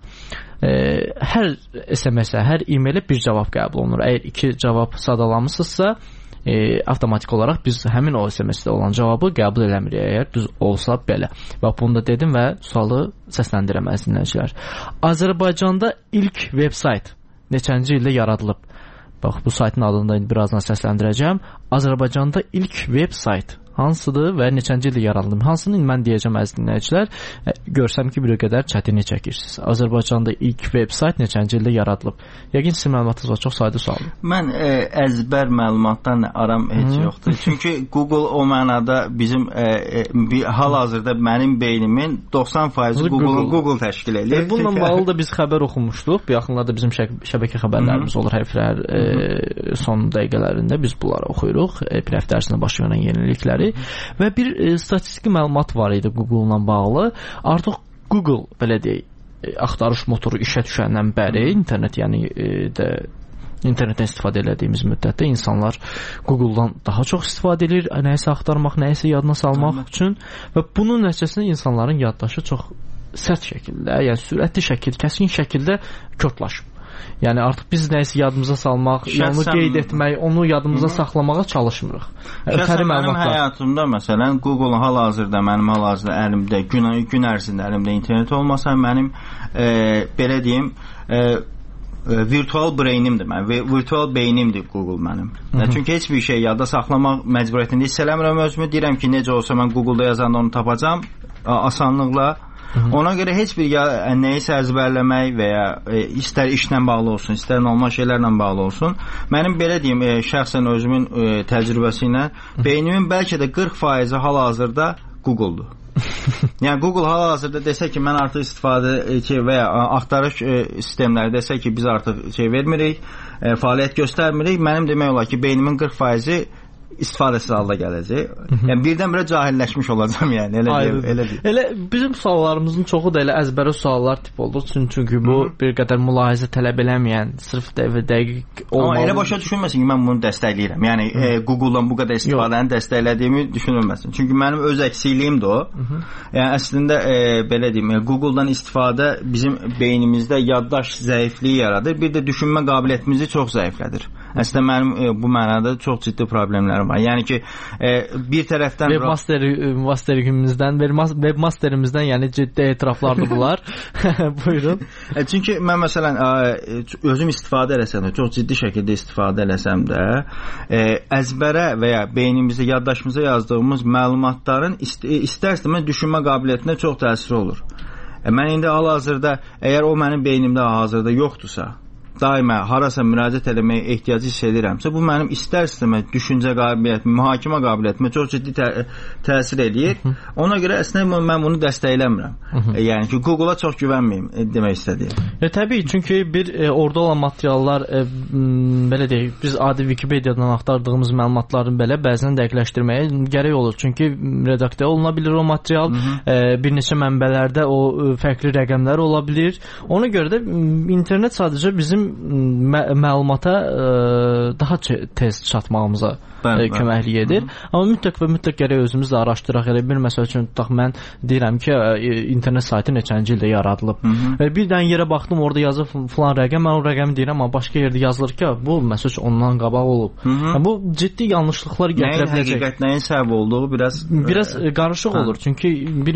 hər SMS-ə, hər e-mailə bir cavab qəbul olunur. Əgər 2 cavab sadalamısınızsa, avtomatik olaraq biz həmin o SMS-də olan cavabı qəbul eləmirik, əgər düz olsa belə. Bax, bunu da dedim və sualı səsləndirəm əziz dinləyicilər. Azərbaycanda ilk veb-sayt neçənci ildə yaradılıb? Bax, bu saytın adını da birazdan səsləndirəcəm. Azərbaycanda ilk veb-sayt hansıdır və neçənci ildə yaradılıb? Hansını mən deyəcəm əziz dinləyicilər. Görsəm ki, bir qədər çətinlik çəkirsiniz. Azərbaycanda ilk veb-sayt neçənci ildə yaradılıb? Yəqin sizin məlumatınız var, çox sadə sualdır. Mən əzbər məlumatdan aram heç yoxdur. Çünki Google o mənada bizim hal-hazırda mənim beynimin 90% Google təşkil edir. Bununla bağlı da biz xəbər oxumuşduq. Bu yaxınlarda bizim şəbəkə xəbərlərimiz olur hər son dəqiqələrində biz bunları oxuyuruq. Bir həftə ərzində baş verən yenilikləri. Və bir statistiki məlumat var idi Google-la bağlı. Artıq Google, belə deyək, axtarış motoru işə düşəndən bəri internetdən istifadə etdiyimiz müddətdə insanlar Google-dan daha çox istifadə edir, nəyisə axtarmaq, nəyisə yadına salmaq üçün və bunun nəticəsində insanların yaddaşı çox sərt şəkildə, yəni sürətli şəkildə, kəskin şəkildə körtlaşıb. Yəni artıq biz nəyisə yadımıza salmaq, onu qeyd etmək, onu yadımıza saxlamağa çalışmırıq. Mənim həyatımda məsələn Google hal-hazırda mənim hal-hazırda əlimdə gün ərzində əlimdə internet olmasa mənim belə deyim virtual brainimdir mənim, virtual beynimdir Google mənim. Çünki heç bir şey yadda saxlamaq məcburiyyətində hiss eləmirəm özümü. Deyirəm ki, necə olsa mən Google-da yazanda onu tapacam asanlıqla. Ona görə heç bir nəyisə əzbərləmək və ya istər işlə bağlı olsun, istər normal şeylərlə bağlı olsun, mənim belə deyim, şəxsən özümün təcrübəsi ilə beynimin bəlkə də 40% hal-hazırda Google-dur. Yəni Google hal-hazırda desə ki, mən artıq istifadə və ya axtarış sistemləri desə ki, biz artıq vermirik, fəaliyyət göstərmirik, mənim demək olar ki, beynimin 40%-i istifadəsiz halda gələcək. Yəni birdən-birə cahilləşmiş olacağam, yəni elə deyil. Elə bizim suallarımızın çoxu da elə əzbərə suallar tip oldu. Çünki bu bir qədər mülahizə tələb eləməyən, sırf dəqiq olmalı. Amma elə başa düşülməsin ki, mən bunu dəstəkləyirəm. Yəni Google-dan bu qədər istifadəni dəstəklədiyimi düşünülməsin. Çünki mənim öz əksikliyim də o. Yəni əslində belə deyim, Google-dan istifadə bizim beynimizdə yaddaş zəifliyi yaradır. Bir də düşünmə qabiliyyətimizi çox zəiflədir. Əslində mənim bu mənada çox ciddi problemlərim var. Yəni ki, bir tərəfdən webmasterimizdən yəni ciddi etiraflardır bunlar. Buyurun. Çünki mən məsələn özüm istifadə eləsəm də, çox ciddi şəkildə istifadə eləsəm də, əzbərə və ya beynimizdə, yaddaşımıza yazdığımız məlumatların istər-istəməz düşünmə qabiliyyətinə çox təsiri olur. Mən indi hal-hazırda, əgər o mənim beynimdə hal-hazırda yoxdursa, daima harasa müraciət etməyə ehtiyacı hiss edirəmsə, bu mənim istər-istəməz düşüncə qabiliyyətimə, mühakimə qabiliyyətimə çox ciddi təsir eləyir. Ona görə əslində mən bunu dəstəkləmirəm. Yəni ki, Google-a çox güvənməyim demək istədiyim. Təbii, çünki orada olan materiallar belə deyək, biz adi Wikipediyadan axtardığımız məlumatların belə bəzən dəqiqləşdirməyə gərək olur. Çünki redaktə oluna bilir o material, bir neçə mənbələrdə o fərqli rəqəmlər ola bilir. Ona görə də internet sadəcə bizim məlumata daha tez çatmağımıza köməklik edir. Amma mütləq gərək özümüz də araşdıraq. Elə bir məsəl üçün tutaq, mən deyirəm ki, internet saytı neçənci ildə yaradılıb. Bir dənə yerə baxdım, orada yazıb filan rəqəm, mən o rəqəmi deyirəm, amma başqa yerdə yazılır ki, bu məsəl üçün ondan qabaq olub. Bu ciddi yanlışlıqlar gətirə biləcək. Nəyin həqiqət, nəyin səbəb olduğu biraz qarışıq olur. Çünki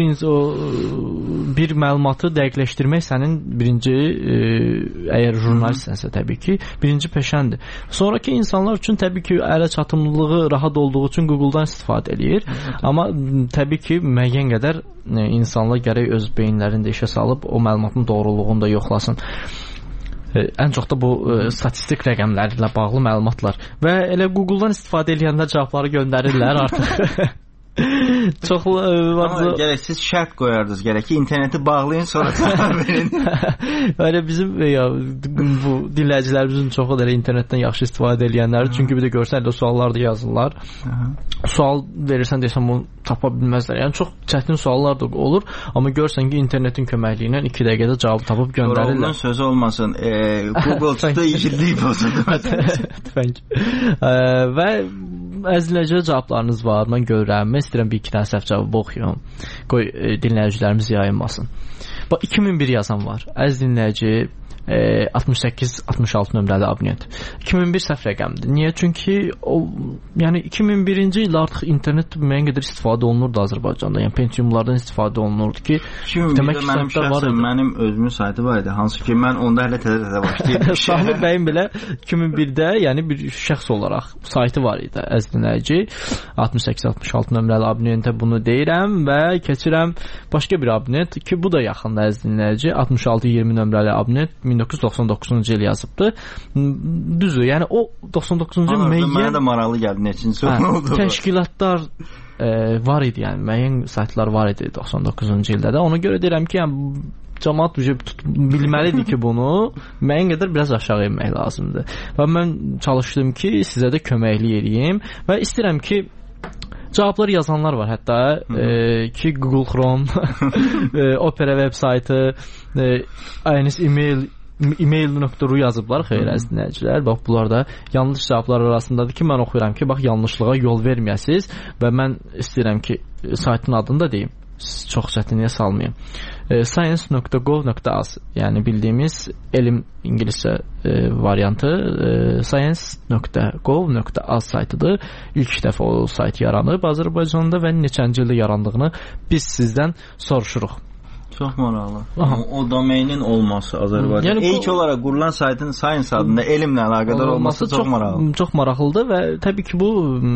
bir məlumatı dəqiqləşdirmək sənin birinci, əgər jurnalistsənsə təbii ki, birinci peşəndir. Sonraki insanlar üçün təbii ki, ələ çatımlılığı rahat olduğu üçün Google-dan istifadə eləyir. Amma təbii ki, müəyyən qədər insanlar gərək öz beyinlərində işə salıb o məlumatın doğruluğunu da yoxlasın. Ən çox da bu statistik rəqəmlərlə bağlı məlumatlar. Və elə Google-dan istifadə edəndə cavabları göndərirlər artıq. Çox gərək siz şərt qoyardınız, gərək ki, interneti bağlayın, sonra cavab verin. Öyle bizim bu dinləyicilərimizin çoxu da internetdən yaxşı istifadə edənlər, çünki bir də görsən də suallar da yazırlar. Sual verirsən desən bunu tapa bilməzlər. Yəni çox çətin suallar da olur, amma görsən ki, internetin köməkliyi ilə 2 dəqiqədə cavab tapıb göndərirlər. Onun sözü olmasın. Google çıxdı, işildik olsun. Və əziləcə cavablarınız var. Mən görürəm. Mən istəyirəm bir iki dənə səhv cavabı oxuyum. Qoy dinləyicilərimiz yayınmasın. Bax, 2001 yazan var. Əziz dinləyici, 68-66 nömrəli abunent. 2001 səhv rəqəmdir. Niyə? Çünki yəni 2001-ci il artıq internet müəyyən qədər istifadə olunurdu Azərbaycanda. Yəni Pentiumlardan istifadə olunurdu ki, demək ki, mənim özümün saytı var idi. Hansı ki, mən onda hələ təzə başlayırdım. Şahlı bəyin belə 2001-də yəni bir şəxs olaraq saytı var idi. Əziz dinləyici, 68-66 nömrəli abunentə bunu deyirəm və keçirəm başqa bir abunent ki, bu da yaxında əziz dinləyici, 66-20 nömrəli abunent 1999-cu il yazıbdı. Düzdür, yəni o 99-cu il müəyyən... Mənə də maraqlı gəldi, neçinci oldu. Təşkilatlar var idi, yəni müəyyən saytlar var idi 99-cu ildə də. Ona görə deyirəm ki, yəni cəmaət bilməlidir ki, bunu müəyyən qədər biraz aşağı inmək lazımdır. Və mən çalışdım ki, sizə də köməklik eləyim və istəyirəm ki, cavablar yazanlar var hətta ki Google Chrome, Opera web saytı, INS email.ru yazıblar, xeyr əziz dinləyicilər. Bax, bunlar da yanlış cavablar arasındadır ki, mən oxuyuram ki, bax, yanlışlığa yol verməyəsiniz və mən istəyirəm ki, saytın adını da deyim, çox çətinliyə salmayayım. Science.gov.az, yəni bildiyimiz elm ingiliscə variantı science.gov.az saytıdır. İlk dəfə o sayt yaranıb Azərbaycanda və neçənci ildə yarandığını biz sizdən soruşuruq. Çox maraqlı. O domeinin olması Azərbaycanda. Yəni, ilk olaraq qurulan saytın Science adında elmlə əlaqədar olması çox maraqlı. Çox maraqlıdır və təbii ki, bu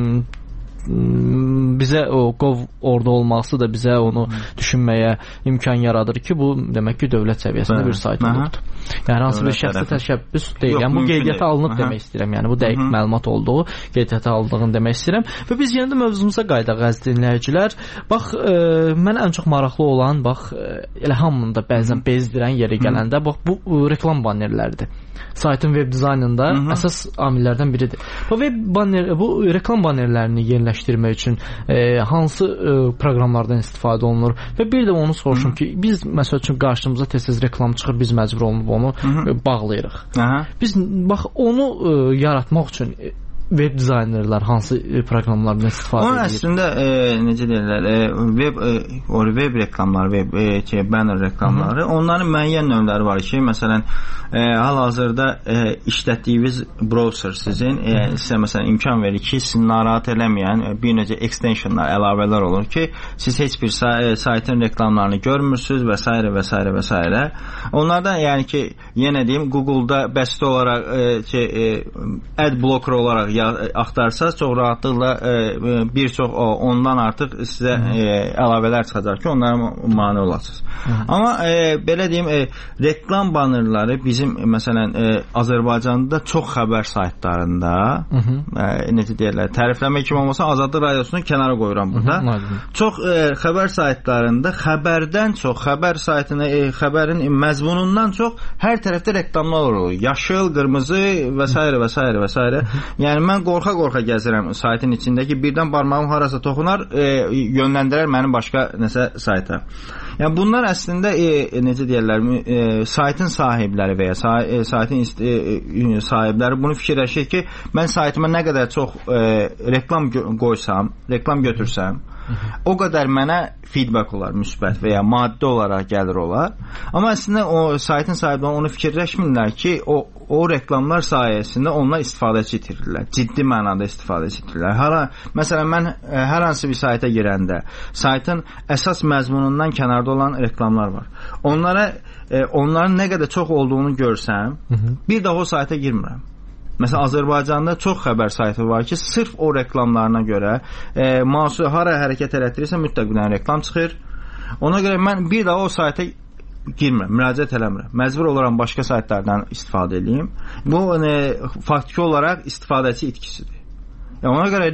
bizə o Gov orada olması da bizə onu düşünməyə imkan yaradır ki, bu demək ki, dövlət səviyyəsində bir sayt olubdur. Yəni hansı bir şəxsə təşəbbüs deyil. Yəni bu qeydiyyata alınıb demək istəyirəm. Yəni bu dəqiq məlumat olduğu qeydiyyata alındığını demək istəyirəm. Və biz yenə də mövzumuza qayıdaq əziz dinləyicilər. Bax, mənə ən çox maraqlı olan, bax, elə hamını da bəzən bezdirən yerə gələndə, bax, bu reklam bannerləridir. Saytın web dizaynında əsas amillərdən biridir. Bu reklam bannerlərini yerləşdirmək üçün hansı proqramlardan istifadə olunur və bir də onu soruşum ki, biz məsəl üçün qarşımıza tez-tez reklam çıxır, biz məcbur olunub onu bağlayırıq. Biz bax onu yaratmaq üçün web dizaynerlər hansı proqramlardan istifadə edir? O əslində necə deyirlər, web reklamları, banner reklamları, onların müəyyən növləri var ki, məsələn, hal-hazırda işlətdiyiniz browser sizin sizə məsələn imkan verir ki, sizi narahat eləməyən bir necə extensionlar, əlavələr olur ki, siz heç bir saytın reklamlarını görmürsünüz və s. və s. və s. Onlardan yəni ki, yenə deyim, Google-da bəsit olaraq ad blocker olaraq axtarsaz, çox rahatlıqla bir çox ondan artıq sizə əlavələr çıxacaq ki, onlara mane olasınız. Amma belə deyim, reklam bannerları bizim məsələn Azərbaycanda çox xəbər saytlarında necə deyirlər, tərifləmə kimi olmasa Azadlıq Radiosunu kənara qoyuram burada. Çox xəbər saytlarında xəbərdən çox, xəbər saytını, xəbərin məzmunundan çox hər tərəfdə reklamlar olur. Yaşıl, qırmızı və s. və s. və s. Yəni mən qorxa-qorxa gəzirəm saytın içindəki, birdən barmağım harasa toxunar, yönləndirər mənim başqa nəsə sayta. Yəni bunlar əslində necə deyirlər, saytın sahibləri və ya saytın sahibləri bunu fikirləşir ki, mən saytıma nə qədər çox reklam qoysam, reklam götürsəm, o qədər mənə feedback olar, müsbət və ya maddi olaraq gəlir olar. Amma əslində o saytın sahibləri onu fikirləşmirlər ki, o reklamlar sayəsində onlar istifadəçi itirirlər. Ciddi mənada istifadəçi itirirlər. Məsələn, mən hər hansı bir sayta girəndə saytın əsas məzmunundan kənarda olan reklamlar var. Onların nə qədər çox olduğunu görsəm, bir daha o sayta girmirəm. Məsələn, Azərbaycanda çox xəbər saytı var ki, sırf o reklamlarına görə mahsul hara hərəkət elətdirirsə mütləq bir dənə reklam çıxır. Ona görə mən bir daha o sayta girmirəm, müraciət eləmirəm. Məcbur olaram başqa saytlardan istifadə edeyim. Bu faktiki olaraq istifadəçi itkisidir. Ona görə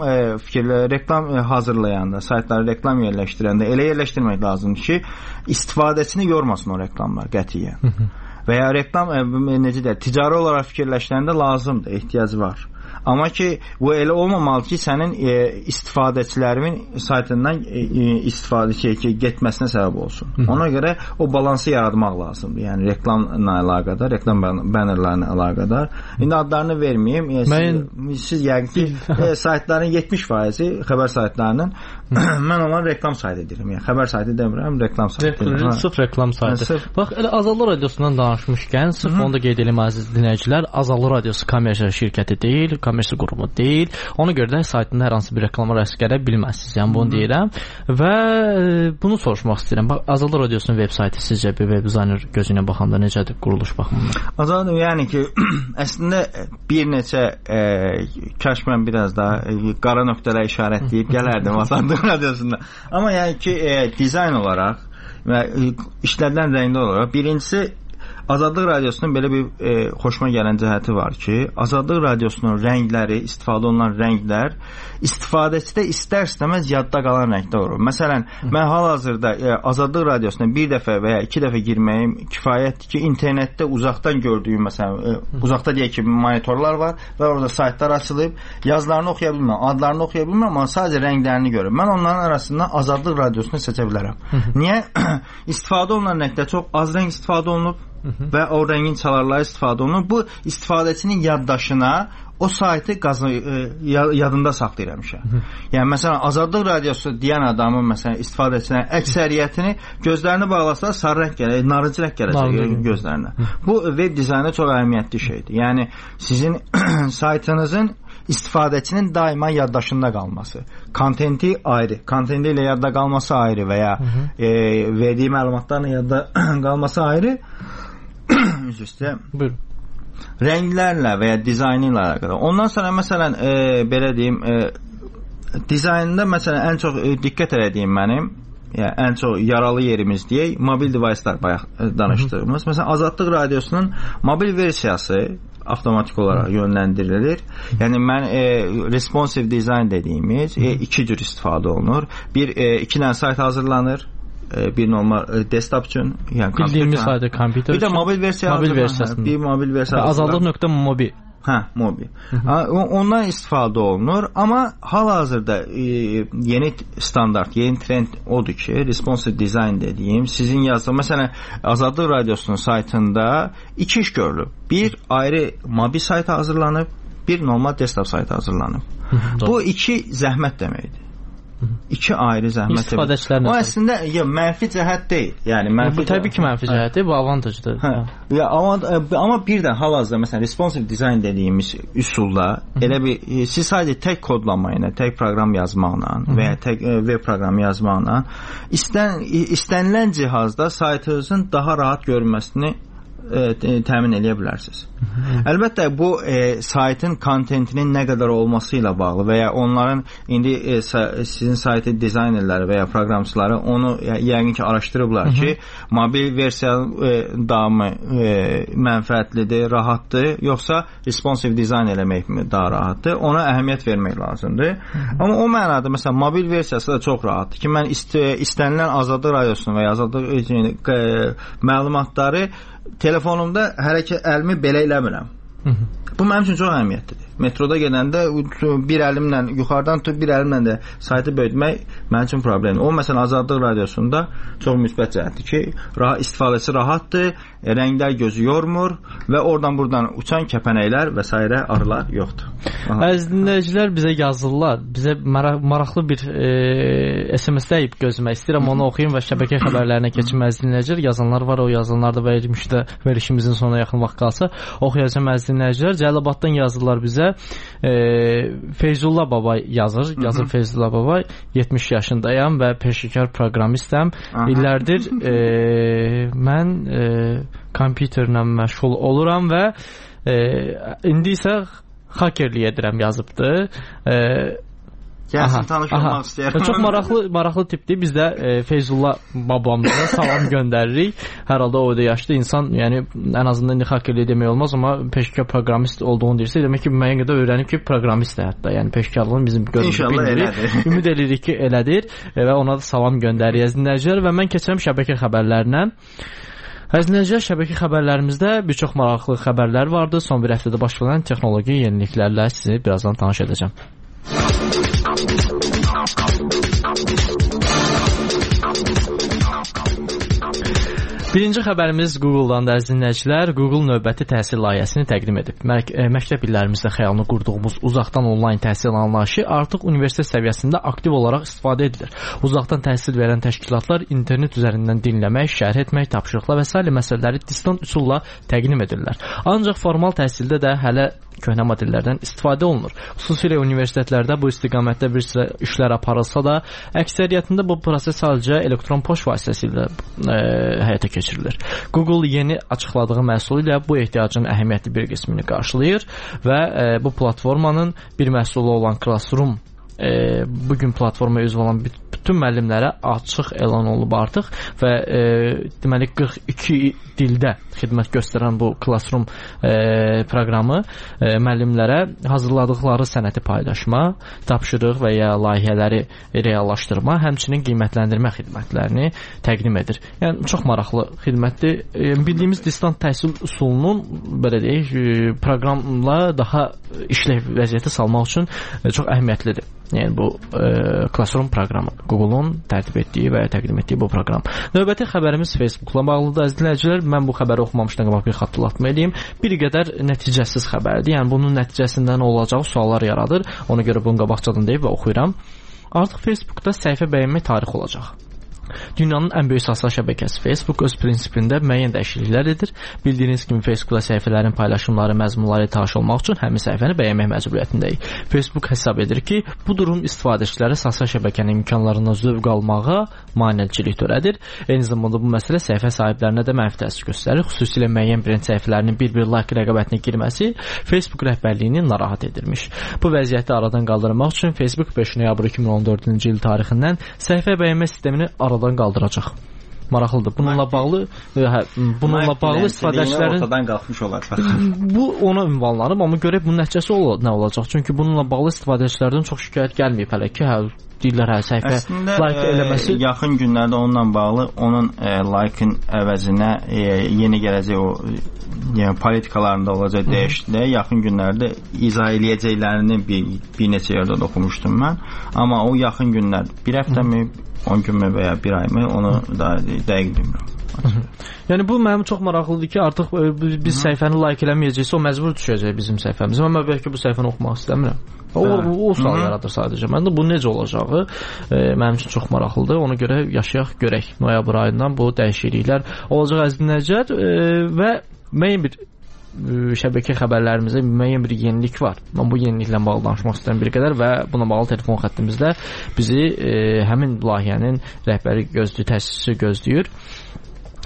reklam hazırlayanda, saytları reklam yerləşdirəndə elə yerləşdirmək lazımdır ki, istifadəçini yormasın o reklamlar qətiyyən. Və ya reklam necə deyək, ticari olaraq fikirləşəndə lazımdır, ehtiyacı var. Amma ki, bu elə olmamalı ki, sənin istifadəçilərin saytından istifadə getməsinə səbəb olsun. Ona görə o balansı yaratmaq lazımdır. Yəni reklamla əlaqədar, reklam bannerlarına əlaqədar. İndi adlarını verməyim. Siz yəqin ki, saytların 70%-i xəbər saytlarının mən onları reklam saytı edirəm. Yəni xəbər saytı demirəm, reklam saytı. Sırf reklam saytı. Bax, elə Azadlıq Radiosundan danışmışkən, sırf onu da qeyd edelim əziz dinləyicilər, Azadlıq Radiosu kommersiya şirkəti deyil, kommersiya qrupu deyil. Ona görə də saytında hər hansı bir reklama rast gələ bilməzsiniz. Yəni bunu deyirəm və bunu soruşmaq istəyirəm. Bax, Azadlıq Radiosunun veb saytı sizcə bir veb dizayner gözünə baxanda necədir quruluş baxımından? Azadlıq, yəni ki, əslində bir neçə kaş mən biraz daha qara nöqtələ işarətləyib gələrdim Azadlıq Radiosunda. Amma yəni ki, dizayn olaraq və işlədilən rəngdə olaraq birincisi Azadlıq Radiosunun belə bir xoşuma gələn cəhəti var ki, Azadlıq Radiosunun rəngləri, istifadə olunan rənglər istifadəçidə istər-istəməz yadda qalan rəngdə olur. Məsələn, mən hal-hazırda Azadlıq Radiosuna bir dəfə və ya iki dəfə girməyim kifayətdir ki, internetdə uzaqdan gördüyüm, məsələn, uzaqda deyək ki, monitorlar var və orada saytlar açılıb, yazılarını oxuya bilməm, adlarını oxuya bilməm, amma sadəcə rənglərini görürüm. Mən onların arasında Azadlıq Radiosunu seçə bilərəm. Niyə? İstifadə olunan rəngdə çox az rəng istifadə olunub və o rəngin çalarları istifadə olunur. Bu istifadəçinin yaddaşına o saytı yadında saxlayır həmişə. Yəni məsələn Azadlıq Radiosu deyən adamın məsələn istifadəçilərin əksəriyyətini gözlərini bağlasalar sarı rəng gələcək, narıncı rəng gələcək gözlərinə. Bu web dizaynda çox əhəmiyyətli şeydir. Yəni sizin saytınızın istifadəçinin daima yaddaşında qalması. Kontenti ayrı, kontenti ilə yadda qalması ayrı və ya verdiyi məlumatlarla yadda qalması ayrı. Buyurun. Rənglərlə və ya dizaynı ilə əlaqədar. Ondan sonra məsələn belə deyim, dizaynında məsələn ən çox diqqət etdiyim mənim, yəni ən çox yaralı yerimiz deyək, mobil device'lar bayaq danışdığımız. Məsələn Azadlıq Radiosunun mobil versiyası avtomatik olaraq yönləndirilir. Yəni mən responsive design dediyimiz iki cür istifadə olunur. İki dənə sayt hazırlanır. Bir normal desktop üçün, yəni bildiyimiz sayda kompüter. Bir də mobil versiyasında. Bir mobil versiyası. Azadlıq.mobi. Mobi. Ondan istifadə olunur, amma hal-hazırda yeni standart, yeni trend odur ki, responsive design dediyim, sizin yazdığınız, məsələn, Azadlıq Radiosunun saytında iki iş görülür. Bir ayrı mobil sayt hazırlanıb, bir normal desktop sayt hazırlanıb. Bu iki zəhmət deməkdir. İki ayrı zəhmət. İstifadəçilərlə. O əslində mənfi cəhət deyil. Yəni bu təbii ki, mənfi cəhətdir, bu avantajdır. Amma birdən hal-hazırda məsələn responsive design dediyimiz üsulla elə bir siz sadəcə tək kodlama ilə, tək proqram yazmaqla və ya tək web proqramı yazmaqla istənilən cihazda saytınızın daha rahat görünməsini təmin edə bilərsiniz. Əlbəttə bu saytın kontentinin nə qədər olması ilə bağlı və ya onların indi sizin saytı dizaynerləri və ya proqramçıları onu yəqin ki araşdırıblar ki, mobil versiya davamı mənfəətlidir, rahatdır, yoxsa responsive dizayn eləmək daha rahatdır. Ona əhəmiyyət vermək lazımdır. Amma o mənada məsələn mobil versiyası da çox rahatdır ki, mən istənilən Azadlıq radiosunu və ya Azadlıq məlumatları telefonumda əlimi belə eləmirəm. Bu mənim üçün çox əhəmiyyətlidir. Metroda gedəndə bir əlimlə yuxarıdan tutub bir əlimlə də saytı böyütmək mənim üçün problemdir. O məsələn Azadlıq radiosunda çox müsbət cəhətdir ki, istifadəçi rahatdır, rənglər gözü yormur və oradan-buradan uçan kəpənəklər və s. arılar yoxdur. Əziz dinləyicilər bizə yazırlar. Bizə maraqlı bir SMS dəyib gözümə. İstəyirəm onu oxuyum və şəbəkə xəbərlərinə keçim. Əziz dinləyicilər yazanlar var, o yazanlar da verilişimizin sonuna yaxın vaxt qalsa oxuyacağım. Əziz dinləyicilər Cəlilabaddan yazırlar bizə. Feyzullah Babay yazır Feyzullah Babay, 70 yaşındayım və peşəkar proqramistəm. İllərdir mən kompüterlə məşğul oluram və indi isə hakerlik edirəm yazıbdır. Gəlsin tanış olmaq istəyirəm. Çox maraqlı tipdir. Biz də Feyzullah babamıza salam göndəririk. Hər halda o da yaşlı insan, yəni ən azından indi hakerlik demək olmaz, amma peşəkar proqramist olduğunu deyirsə, demək ki, müəyyən qədər öyrənib ki, proqramistdir hətta. Yəni peşəkarlığın bizim görmüşük. Ümid edirik ki, elədir və ona da salam göndəririk dinləyicilər və mən keçirəm şəbəkə xəbərlərinə. Əziz şəbəkə xəbərlərimizdə bir çox maraqlı xəbərlər vardı. Son bir həftədə baş verən texnoloji yeniliklərlə sizi birazdan tanış edəcəm. Birinci xəbərimiz Google-dan da əziz dinləyicilər. Google növbəti təhsil layihəsini təqdim edib. Məktəb illərimizdə xəyalını qurduğumuz uzaqdan onlayn təhsil anlayışı artıq universitet səviyyəsində aktiv olaraq istifadə edilir. Uzaqdan təhsil verən təşkilatlar internet üzərindən dinləmək, şərh etmək, tapşırıqlar və s. məsələləri distant üsulla təqdim edirlər. Ancaq formal təhsildə də hələ köhnə modellərdən istifadə olunur. Xüsusilə universitetlərdə bu istiqamətdə bir sıra işlər aparılsa da, əksəriyyətində bu proses sadəcə elektron poçt vasitəsilə həyata keçirilir. Google yeni açıqladığı məhsul ilə bu ehtiyacın əhəmiyyətli bir qismini qarşılayır və bu platformanın bir məhsulu olan Classroom bugün platformaya üzv olan bütün müəllimlərə açıq elan olunub artıq və deməli 42 dildə xidmət göstərən bu Classroom proqramı müəllimlərə hazırladıqları sənəti paylaşma, tapşırıq və ya layihələri reallaşdırma, həmçinin qiymətləndirmə xidmətlərini təqdim edir. Yəni çox maraqlı xidmətdir. Bildiyimiz distant təhsil üsulunun belə deyək, proqramla daha işləv vəziyyətə salmaq üçün çox əhəmiyyətlidir. Yəni bu Classroom proqramı, Google-un tərtib etdiyi və təqdim etdiyi bu proqram. Növbəti xəbərimiz Facebook-la bağlıdır. Əziz dinləyicilər, mən bu xəbəri oxumamışdan qabaq bir xatırlatma edeyim. Bir qədər nəticəsiz xəbərdir. Yəni bunun nəticəsində nə olacağı suallar yaradır. Ona görə bunu qabaqcadan deyib və oxuyuram. Artıq Facebook-da səhifə bəyənmək tarixi olacaq. Dünyanın ən böyük sosial şəbəkəsi Facebook öz prinsipində müəyyən dəyişikliklər edir. Bildiyiniz kimi Facebookda səhifələrin paylaşımları, məzmunları tanış olmaq üçün həmin səhifəni bəyənmək məcburiyyətindəyik. Facebook hesab edir ki, bu durum istifadəçilərə sosial şəbəkənin imkanlarından zövq almağa maneçilik törədir. Eyni zamanda bu məsələ səhifə sahiblərinə də mənfi təsir göstərir. Xüsusilə müəyyən brend səhifələrinin bir-bir like rəqabətinə girməsi Facebook rəhbərliyini narahat edirmiş. Bu vəziyyəti aradan qaldırmaq üçün Facebook 5 noyabr 2014-cü il tarixindən səhifə bəyənmə sistemini aradan qaldıracaq. Maraqlıdır. Bununla bağlı istifadəçilərin ortadan qalxmış olacaq. Bu ona ünvanlanıb, amma görək bunun nəticəsi nə olacaq? Çünki bununla bağlı istifadəçilərdən çox şikayət gəlməyib hələ ki, deyirlər hər səhifə like eləməsi. Yaxın günlərdə onunla bağlı onun like-ın əvəzinə yeni gələcək o yəni politikalarında olacaq dəyişikliklər yaxın günlərdə izah eləyəcəklərini bir neçə yerdə oxumuşdum mən. Amma o yaxın günlər bir həftəmi, 10 günmü və ya bir ayımı onu da dəqiq bilmirəm. Yəni bu mənim çox maraqlıdır ki, artıq biz səhifəni like eləməyəcəksə o məcbur düşəcək bizim səhifəmizə. Mən bəlkə bu səhifəni oxumaq istəmirəm. O sual yaradır sadəcə. Məndə bu necə olacağı mənim üçün çox maraqlıdır. Ona görə yaşayaq, görək. Noyabr ayından bu dəyişikliklər olacaq əziz dinləyicilər və müəyyən bir şəbəkə xəbərlərimizdə müəyyən bir yenilik var. Mən bu yeniliklə bağlı danışmaq istəyirəm bir qədər və buna bağlı telefon xəttimizdə bizi həmin layihənin rəhbəri gözləyir, təsisçisi gözləyir.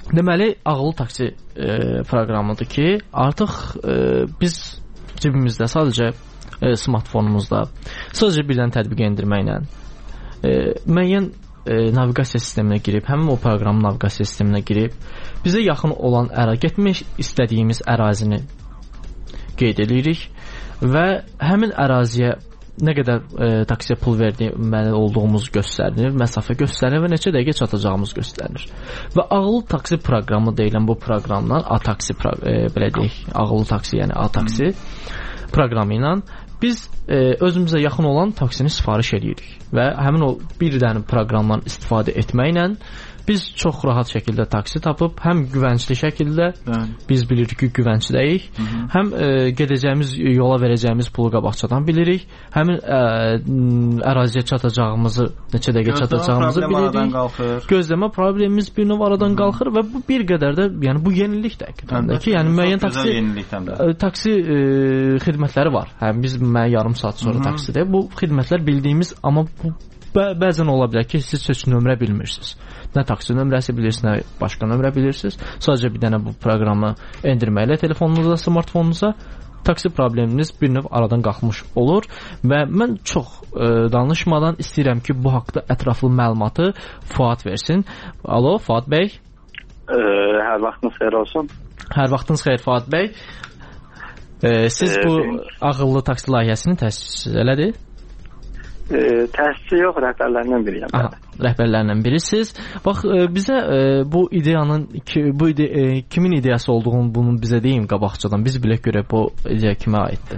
Deməli, ağıllı taksi proqramıdır ki, artıq biz cibimizdə sadəcə smartfonumuzda sadəcə bir dənə tətbiq endirməklə müəyyən naviqasiya sisteminə girib, həmin o proqramın naviqasiya sisteminə girib, bizə yaxın olan getmək istədiyimiz ərazini qeyd edirik və həmin əraziyə nə qədər taksiyə pul verməli olduğumuz göstərilir, məsafə göstərilir və neçə dəqiqə çatacağımız göstərilir. Və ağıllı taksi proqramı deyilən bu proqramdan A-taksi, belə deyək, ağıllı taksi, yəni A-taksi proqramı ilə biz özümüzə yaxın olan taksini sifariş edirik və həmin o bir dənə proqramdan istifadə etməklə biz çox rahat şəkildə taksi tapıb, həm güvəncli şəkildə biz bilirik ki, güvəncdəyik, həm gedəcəyimiz, yola verəcəyimiz pulu qabaqcadan bilirik, həmin əraziyə çatacağımızı, neçə dəqiqə çatacağımızı bilirik. Gözləmə problemimiz bir növ aradan qalxır və bu bir qədər də, yəni bu yenilik də ki, yəni müəyyən taksi xidmətləri var. Həm biz yarım saat sonra taksidə bu xidmətlər bildiyimiz, amma bu bəzən ola bilər ki, siz heç nömrə bilmirsiniz. Nə taksi nömrəsi bilirsiniz, nə başqa nömrə bilirsiniz. Sadəcə bir dənə bu proqramı endirməklə telefonunuza, smartfonunuza taksi probleminiz bir növ aradan qalxmış olur və mən çox danışmadan istəyirəm ki, bu haqda ətraflı məlumatı Fuad versin. Alo, Fuad bəy. Hər vaxtınız xeyir olsun. Hər vaxtınız xeyir, Fuad bəy. Siz bu ağıllı taksi layihəsini təsis elədi? Təsisi yox, rəhbərlərindən biriyəm. Rəhbərlərindən birisiniz. Bax, bizə bu ideyanın kimin ideyası olduğunu bunu bizə deyin qabaqcadan. Biz bilək görək bu ideya kimə aiddir?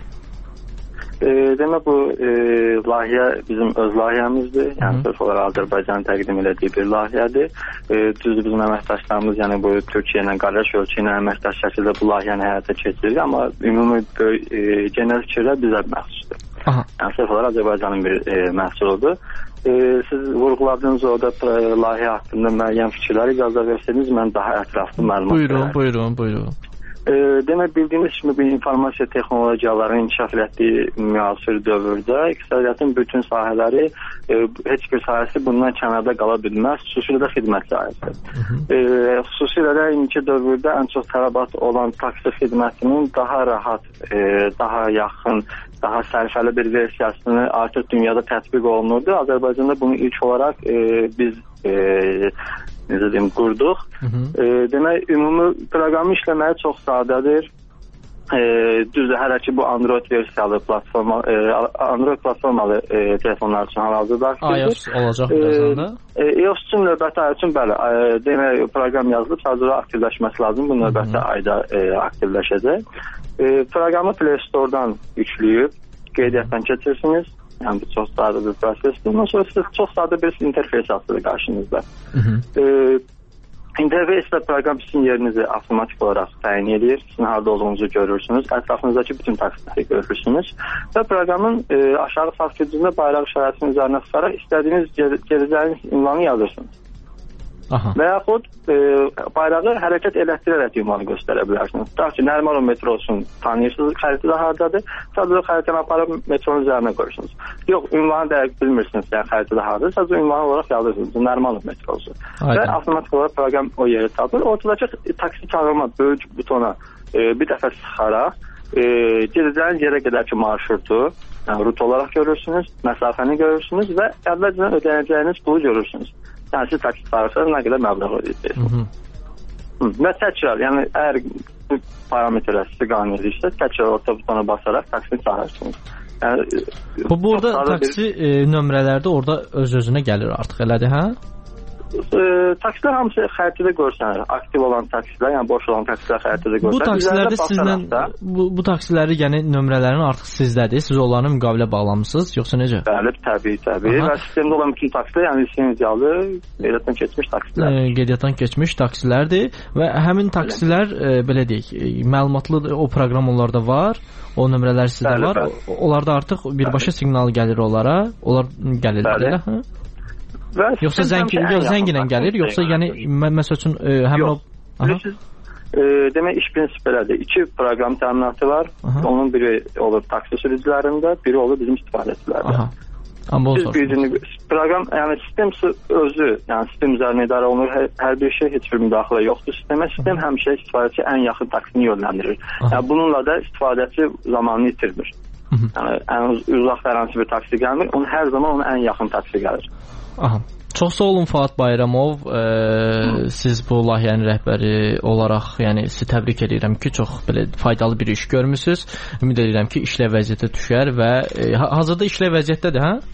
Demək, bu layihə bizim öz layihəmizdir. Yəni, sırf olaraq Azərbaycanın təqdim elədiyi bir layihədir. Düzdür, bizim əməkdaşlarımız, yəni bu Türkiyə ilə, qardaş ölkə ilə əməkdaş şəkildə bu layihəni həyata keçirir. Amma ümumi genel fikirlər bizə məxsusdur. Yəni, sırf olaraq Azərbaycanın bir məhsuludur. Siz vurğuladığınız orada layihə haqqında müəyyən fikirləri icazə verseniz, mən daha ətraflı məlumat verərəm. Buyurun. Demək, bildiyiniz kimi bir informasiya texnologiyalarının inkişaf etdiyi müasir dövrdə iqtisadiyyatın bütün sahələri, heç bir sahəsi bundan kənarda qala bilməz, xüsusilə də xidmət sahəsi. Xüsusilə də indiki dövrdə ən çox tələbat olan taksi xidmətinin daha rahat, daha yaxın, daha sərfəli bir versiyasını artıq dünyada tətbiq olunurdu. Azərbaycanda bunu ilk olaraq biz necə deyim, qurduq. Demək, ümumi proqramı işləməyi çox sadədir. Düzdür, hələ ki bu Android versiyalı platforma, Android platformalı telefonlar üçün hal-hazırda iOS olacaq birazdan da. iOS üçün növbəti ay üçün bəli, demək, proqram yazılıb, sadəcə aktivləşməsi lazım. Bu növbəti ayda aktivləşəcək. Proqramı Play Store-dan yükləyib, qeydiyyatdan keçirsiniz. Yəni, bu çox sadə bir prosesdir. Ondan sonra siz çox sadə bir interfeys açılır qarşınızda. İnterfeysdə proqram sizin yerinizi avtomatik olaraq təyin edir. Sizin harada olduğunuzu görürsünüz. Ətrafınızdakı bütün taksiləri görürsünüz. Və proqramın aşağı sağ küncündə bayraq işarəsinin üzərinə çıxaraq istədiyiniz gedəcəyiniz ünvanı yazırsınız. Və yaxud bayrağı hərəkət elətdirərək ünvanı göstərə bilərsiniz. Tutaq ki, Nərmanov metrosun tanıyırsınız, xəritədə haradadır. Sadəcə xəritəni aparıb metronun üzərinə qoyursunuz. Yox, ünvanı dəqiq bilmirsiniz, yəni xəritədə haradadır. Sadəcə ünvanı olaraq yazırsınız. Nərmanov metrosu. Və avtomatik olaraq proqram o yeri tapır. Ortadakı taksi çağırma böyük butona bir dəfə sıxaraq gedəcəyiniz yerə qədər ki marşrutu, yəni rut olaraq görürsünüz, məsafəni görürsünüz və əvvəlcədən ödənəcəyiniz pulu görürsünüz. Yəni siz taksi çağırsanız nə qədər məbləğ ödəyəcəksiniz. Və təkrar, yəni əgər bu parametrlər sizi qane edirsə, təkrar orta butona basaraq taksini çağırırsınız. Yəni, burada taksi nömrələrdə orada öz-özünə gəlir artıq, elədir, hə? Taksilər hamısı xəritədə görsənir. Aktiv olan taksilər, yəni boş olan taksilər xəritədə görsənir. Bu taksilərdə sizlə bu taksiləri, yəni nömrələrin artıq sizdədir. Siz onlarla müqavilə bağlamısınız, yoxsa necə? Bəli, təbii. Və sistemdə olan bütün taksilər, yəni lisenziyalı, qeydiyyatdan keçmiş taksilər. Qeydiyyatdan keçmiş taksilərdir və həmin taksilər belə deyək, məlumatlı o proqram onlarda var. O nömrələr sizdə var. Onlarda artıq birbaşa siqnal gəlir onlara. Onlar gəlirlər, hə? Yoxsa zəng ilə gəlir, yoxsa yəni məsəl üçün həmin o... Demək, iş prinsipi belədir. 2 proqram təminatı var. Onun biri olur taksi sürücülərində, biri olur bizim istifadəçilərdə. Siz birinci proqram, yəni sistem özü, yəni sistem üzərinə idarə olunur. Hər bir şey, heç bir müdaxilə yoxdur sistemə. Sistem həmişə istifadəçi ən yaxın taksini yönləndirir. Yəni bununla da istifadəçi zamanını itirmir. Yəni ən uzaq hər hansı bir taksi gəlmir, onun hər zaman onun ən yaxın taksi gəlir. Aha. Çox sağ olun Fuad Bayramov. Siz bu layihənin rəhbəri olaraq, yəni sizi təbrik edirəm ki, çox belə faydalı bir iş görmüsüz. Ümid edirəm ki, işlə vəziyyətə düşər və hazırda işlə vəziyyətdədir, hə?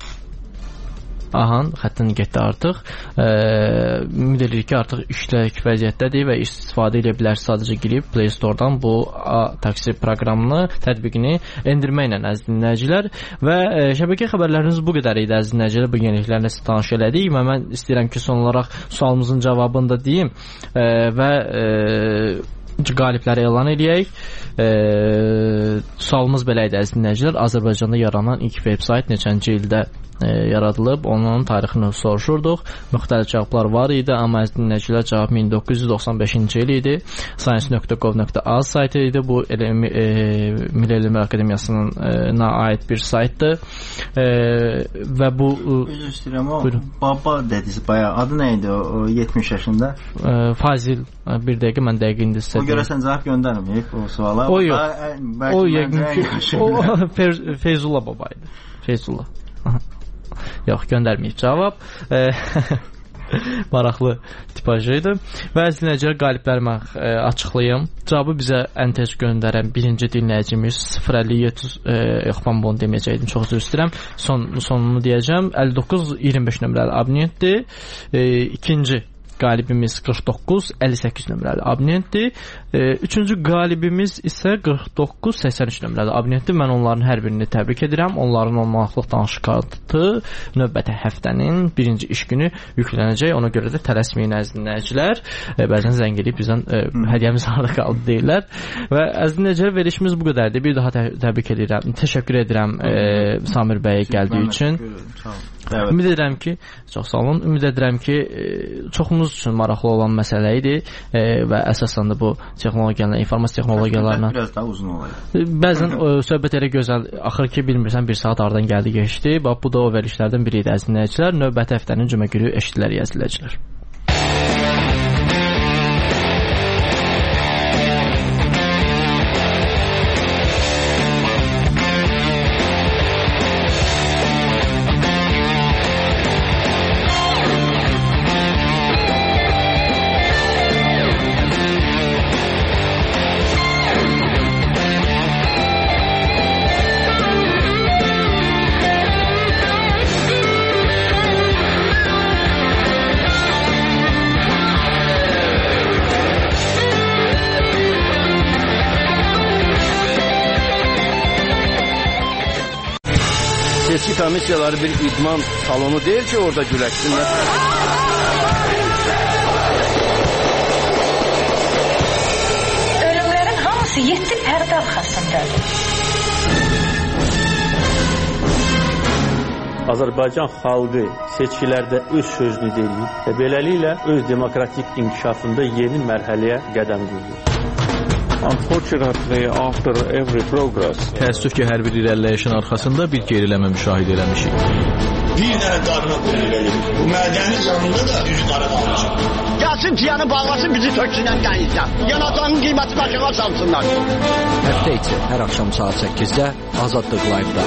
Aha, xəttin getdi artıq. Ümid edirik ki, artıq işlək vəziyyətdədir və istifadə edə bilərsiniz. Sadəcə girib Play Store-dan bu taksi proqramını, tətbiqini endirməklə əziz dinləyicilər. Və şəbəkə xəbərləriniz bu qədər idi əziz dinləyicilər. Bu yeniliklərlə sizi tanış elədik və mən istəyirəm ki, son olaraq sualımızın cavabını da deyim və qalibləri elan edək. Sualımız belə idi əziz dinləyicilər. Azərbaycanda yaranan ilk veb-sayt neçənci ildə yaradılıb, onun tarixini soruşurduq. Müxtəlif cavablar var idi, amma əziz dinləyicilər cavab 1995-ci il idi. Science.gov.az saytı idi. Bu Milli Elmlər Akademiyasına aid bir saytdır. Və bu üzr istəyirəm, o baba dediniz bayağı. Adı nə idi o 70 yaşında? Fazil. Bir dəqiqə mən dəqiq indi sizə. O görəsən cavab göndərməyib o suala. O yox. O yəqin ki o Feyzullah baba idi. Feyzullah. Yox, göndərməyib cavab. Maraqlı tipajı idi. Və əziz dinləyicilər, qalibləri mən açıqlayım. Cavabı bizə ən tez göndərən birinci dinləyicimiz 057 yox, mən bunu deməyəcəkdim, çox üzr istəyirəm. Sonunu deyəcəm. 59-25 nömrəli abonentdir. İkinci qalibimiz 49-58 nömrəli abonentdir. Üçüncü qalibimiz isə 49-83 nömrəli abonentdir. Mən onların hər birini təbrik edirəm. Onların 10 manatlıq danışıq kartı növbəti həftənin birinci iş günü yüklənəcək. Ona görə də tələsməyin əziz dinləyicilər. Bəzən zəng edib bizdən hədiyyəmiz harada qaldı deyirlər. Və əziz dinləyicilər, verilişimiz bu qədərdir. Bir daha təbrik edirəm. Təşəkkür edirəm Samir bəyə gəldiyi üçün. Evet. Ümid edirəm ki, çox sağ olun. Ümid edirəm ki, çoxumuz üçün maraqlı olan məsələ idi və əsasən də bu texnologiyalarla, informasiya texnologiyalarına biraz daha uzun olaydı. Bəzən söhbət elə gözəl axır ki, bilmirsən 1 saat aradan gəldi keçdi. Bax bu da o verilişlərdən biri idi əziz dinləyicilər. Növbəti həftənin cümə günü eşidilər əziz dinləyicilər. Seçki komissiyaları bir idman salonu değil ki orada güləşsinlər. Ölümlərin hamısı 7 pərdə arxasındadır. Azərbaycan xalqı seçkilərdə öz sözünü deyir və beləliklə öz demokratik inkişafında yeni mərhələyə qədəm qoyur. Unfortunately, after every progress, təəssüf ki, hər bir irəliləyişin arxasında bir geriləmə müşahidə eləmişik. Bir dənə qarına qoyulur. Bu mədəni canında da düz qara qalmışıq. Gəlsin tiyanı bağlasın, bizi töksünən qayıtlar. Yanacağının qiyməti başına salsınlar. Həftə içi hər axşam saat 8-də Azadlıq Live-da.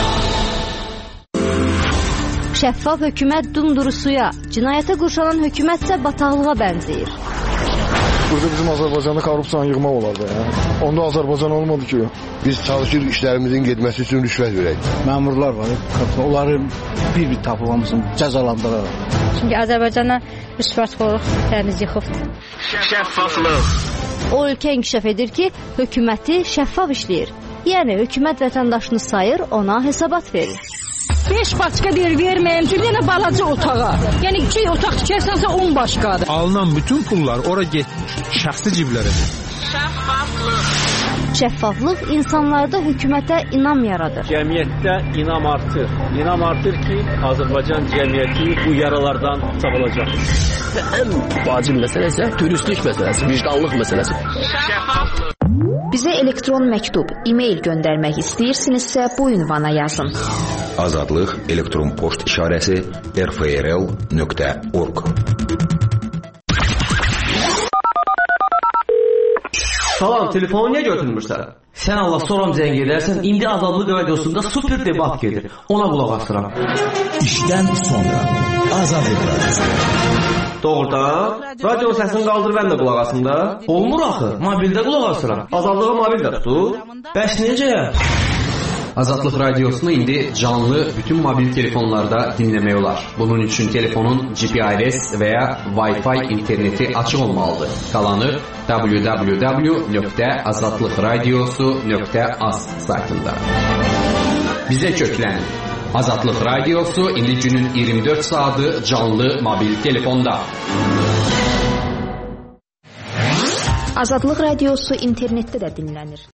Şəffaf hökumət dumduru suya, cinayətə qurşanan hökumətsə bataqlığa bənzəyir. Burada bizim Azərbaycanda korrupsiyanı yığmaq olardı. Onda Azərbaycan olmadı ki. Biz çalışırıq işlərimizin getməsi üçün rüşvət verək. Məmurlar var, onları bir tapılmasın, cəzalandırır. Çünki Azərbaycana rüşvətxorluq dəniz yıxıbdır. Şəffaflıq. O ölkə inkişaf edir ki, hökuməti şəffaf işləyir. Yəni hökumət vətəndaşını sayır, ona hesabat verir. 5 başqa deyir verməyim, bir dənə balaca otağa. Yəni 2 otaq tikərsənsə 10 başqadır. Alınan bütün pullar ora getmiş, şəxsi ciblərə. Şəffaflıq. Şəffaflıq insanlarda hökumətə inam yaradır. Cəmiyyətdə inam artır. İnam artır ki, Azərbaycan cəmiyyəti bu yaralardan sağalacaq. Ən vacib məsələ isə dürüstlük məsələsi, vicdanlıq məsələsi. Şəffaflıq. Bizə elektron məktub, e-mail göndərmək istəyirsinizsə bu ünvana yazın. Azadlıq elektron poçt işarəsi rfrl.org. Salam, telefonu niyə götürmürsən? Sən Allah soram zəng edərsən, indi Azadlıq radiosunda super debat gedir. Ona qulaq asıram. İşdən sonra Azadlıq radiosu. Doğrudan? Radio səsini qaldır, mən də qulaq asım da. Olmur axı, mobildə qulaq asıram. Azadlığı mobildə tutur. Bəs necə? Azadlıq radiosunu indi canlı bütün mobil telefonlarda dinləmək olar. Bunun üçün telefonun GPRS və ya Wi-Fi interneti açıq olmalıdır. Qalanı www.azadlıqradiosu.az saytında. Bizə köklənin. Azadlıq radiosu indi günün 24 saatı canlı mobil telefonda. Azadlıq radiosu internetdə də dinlənir.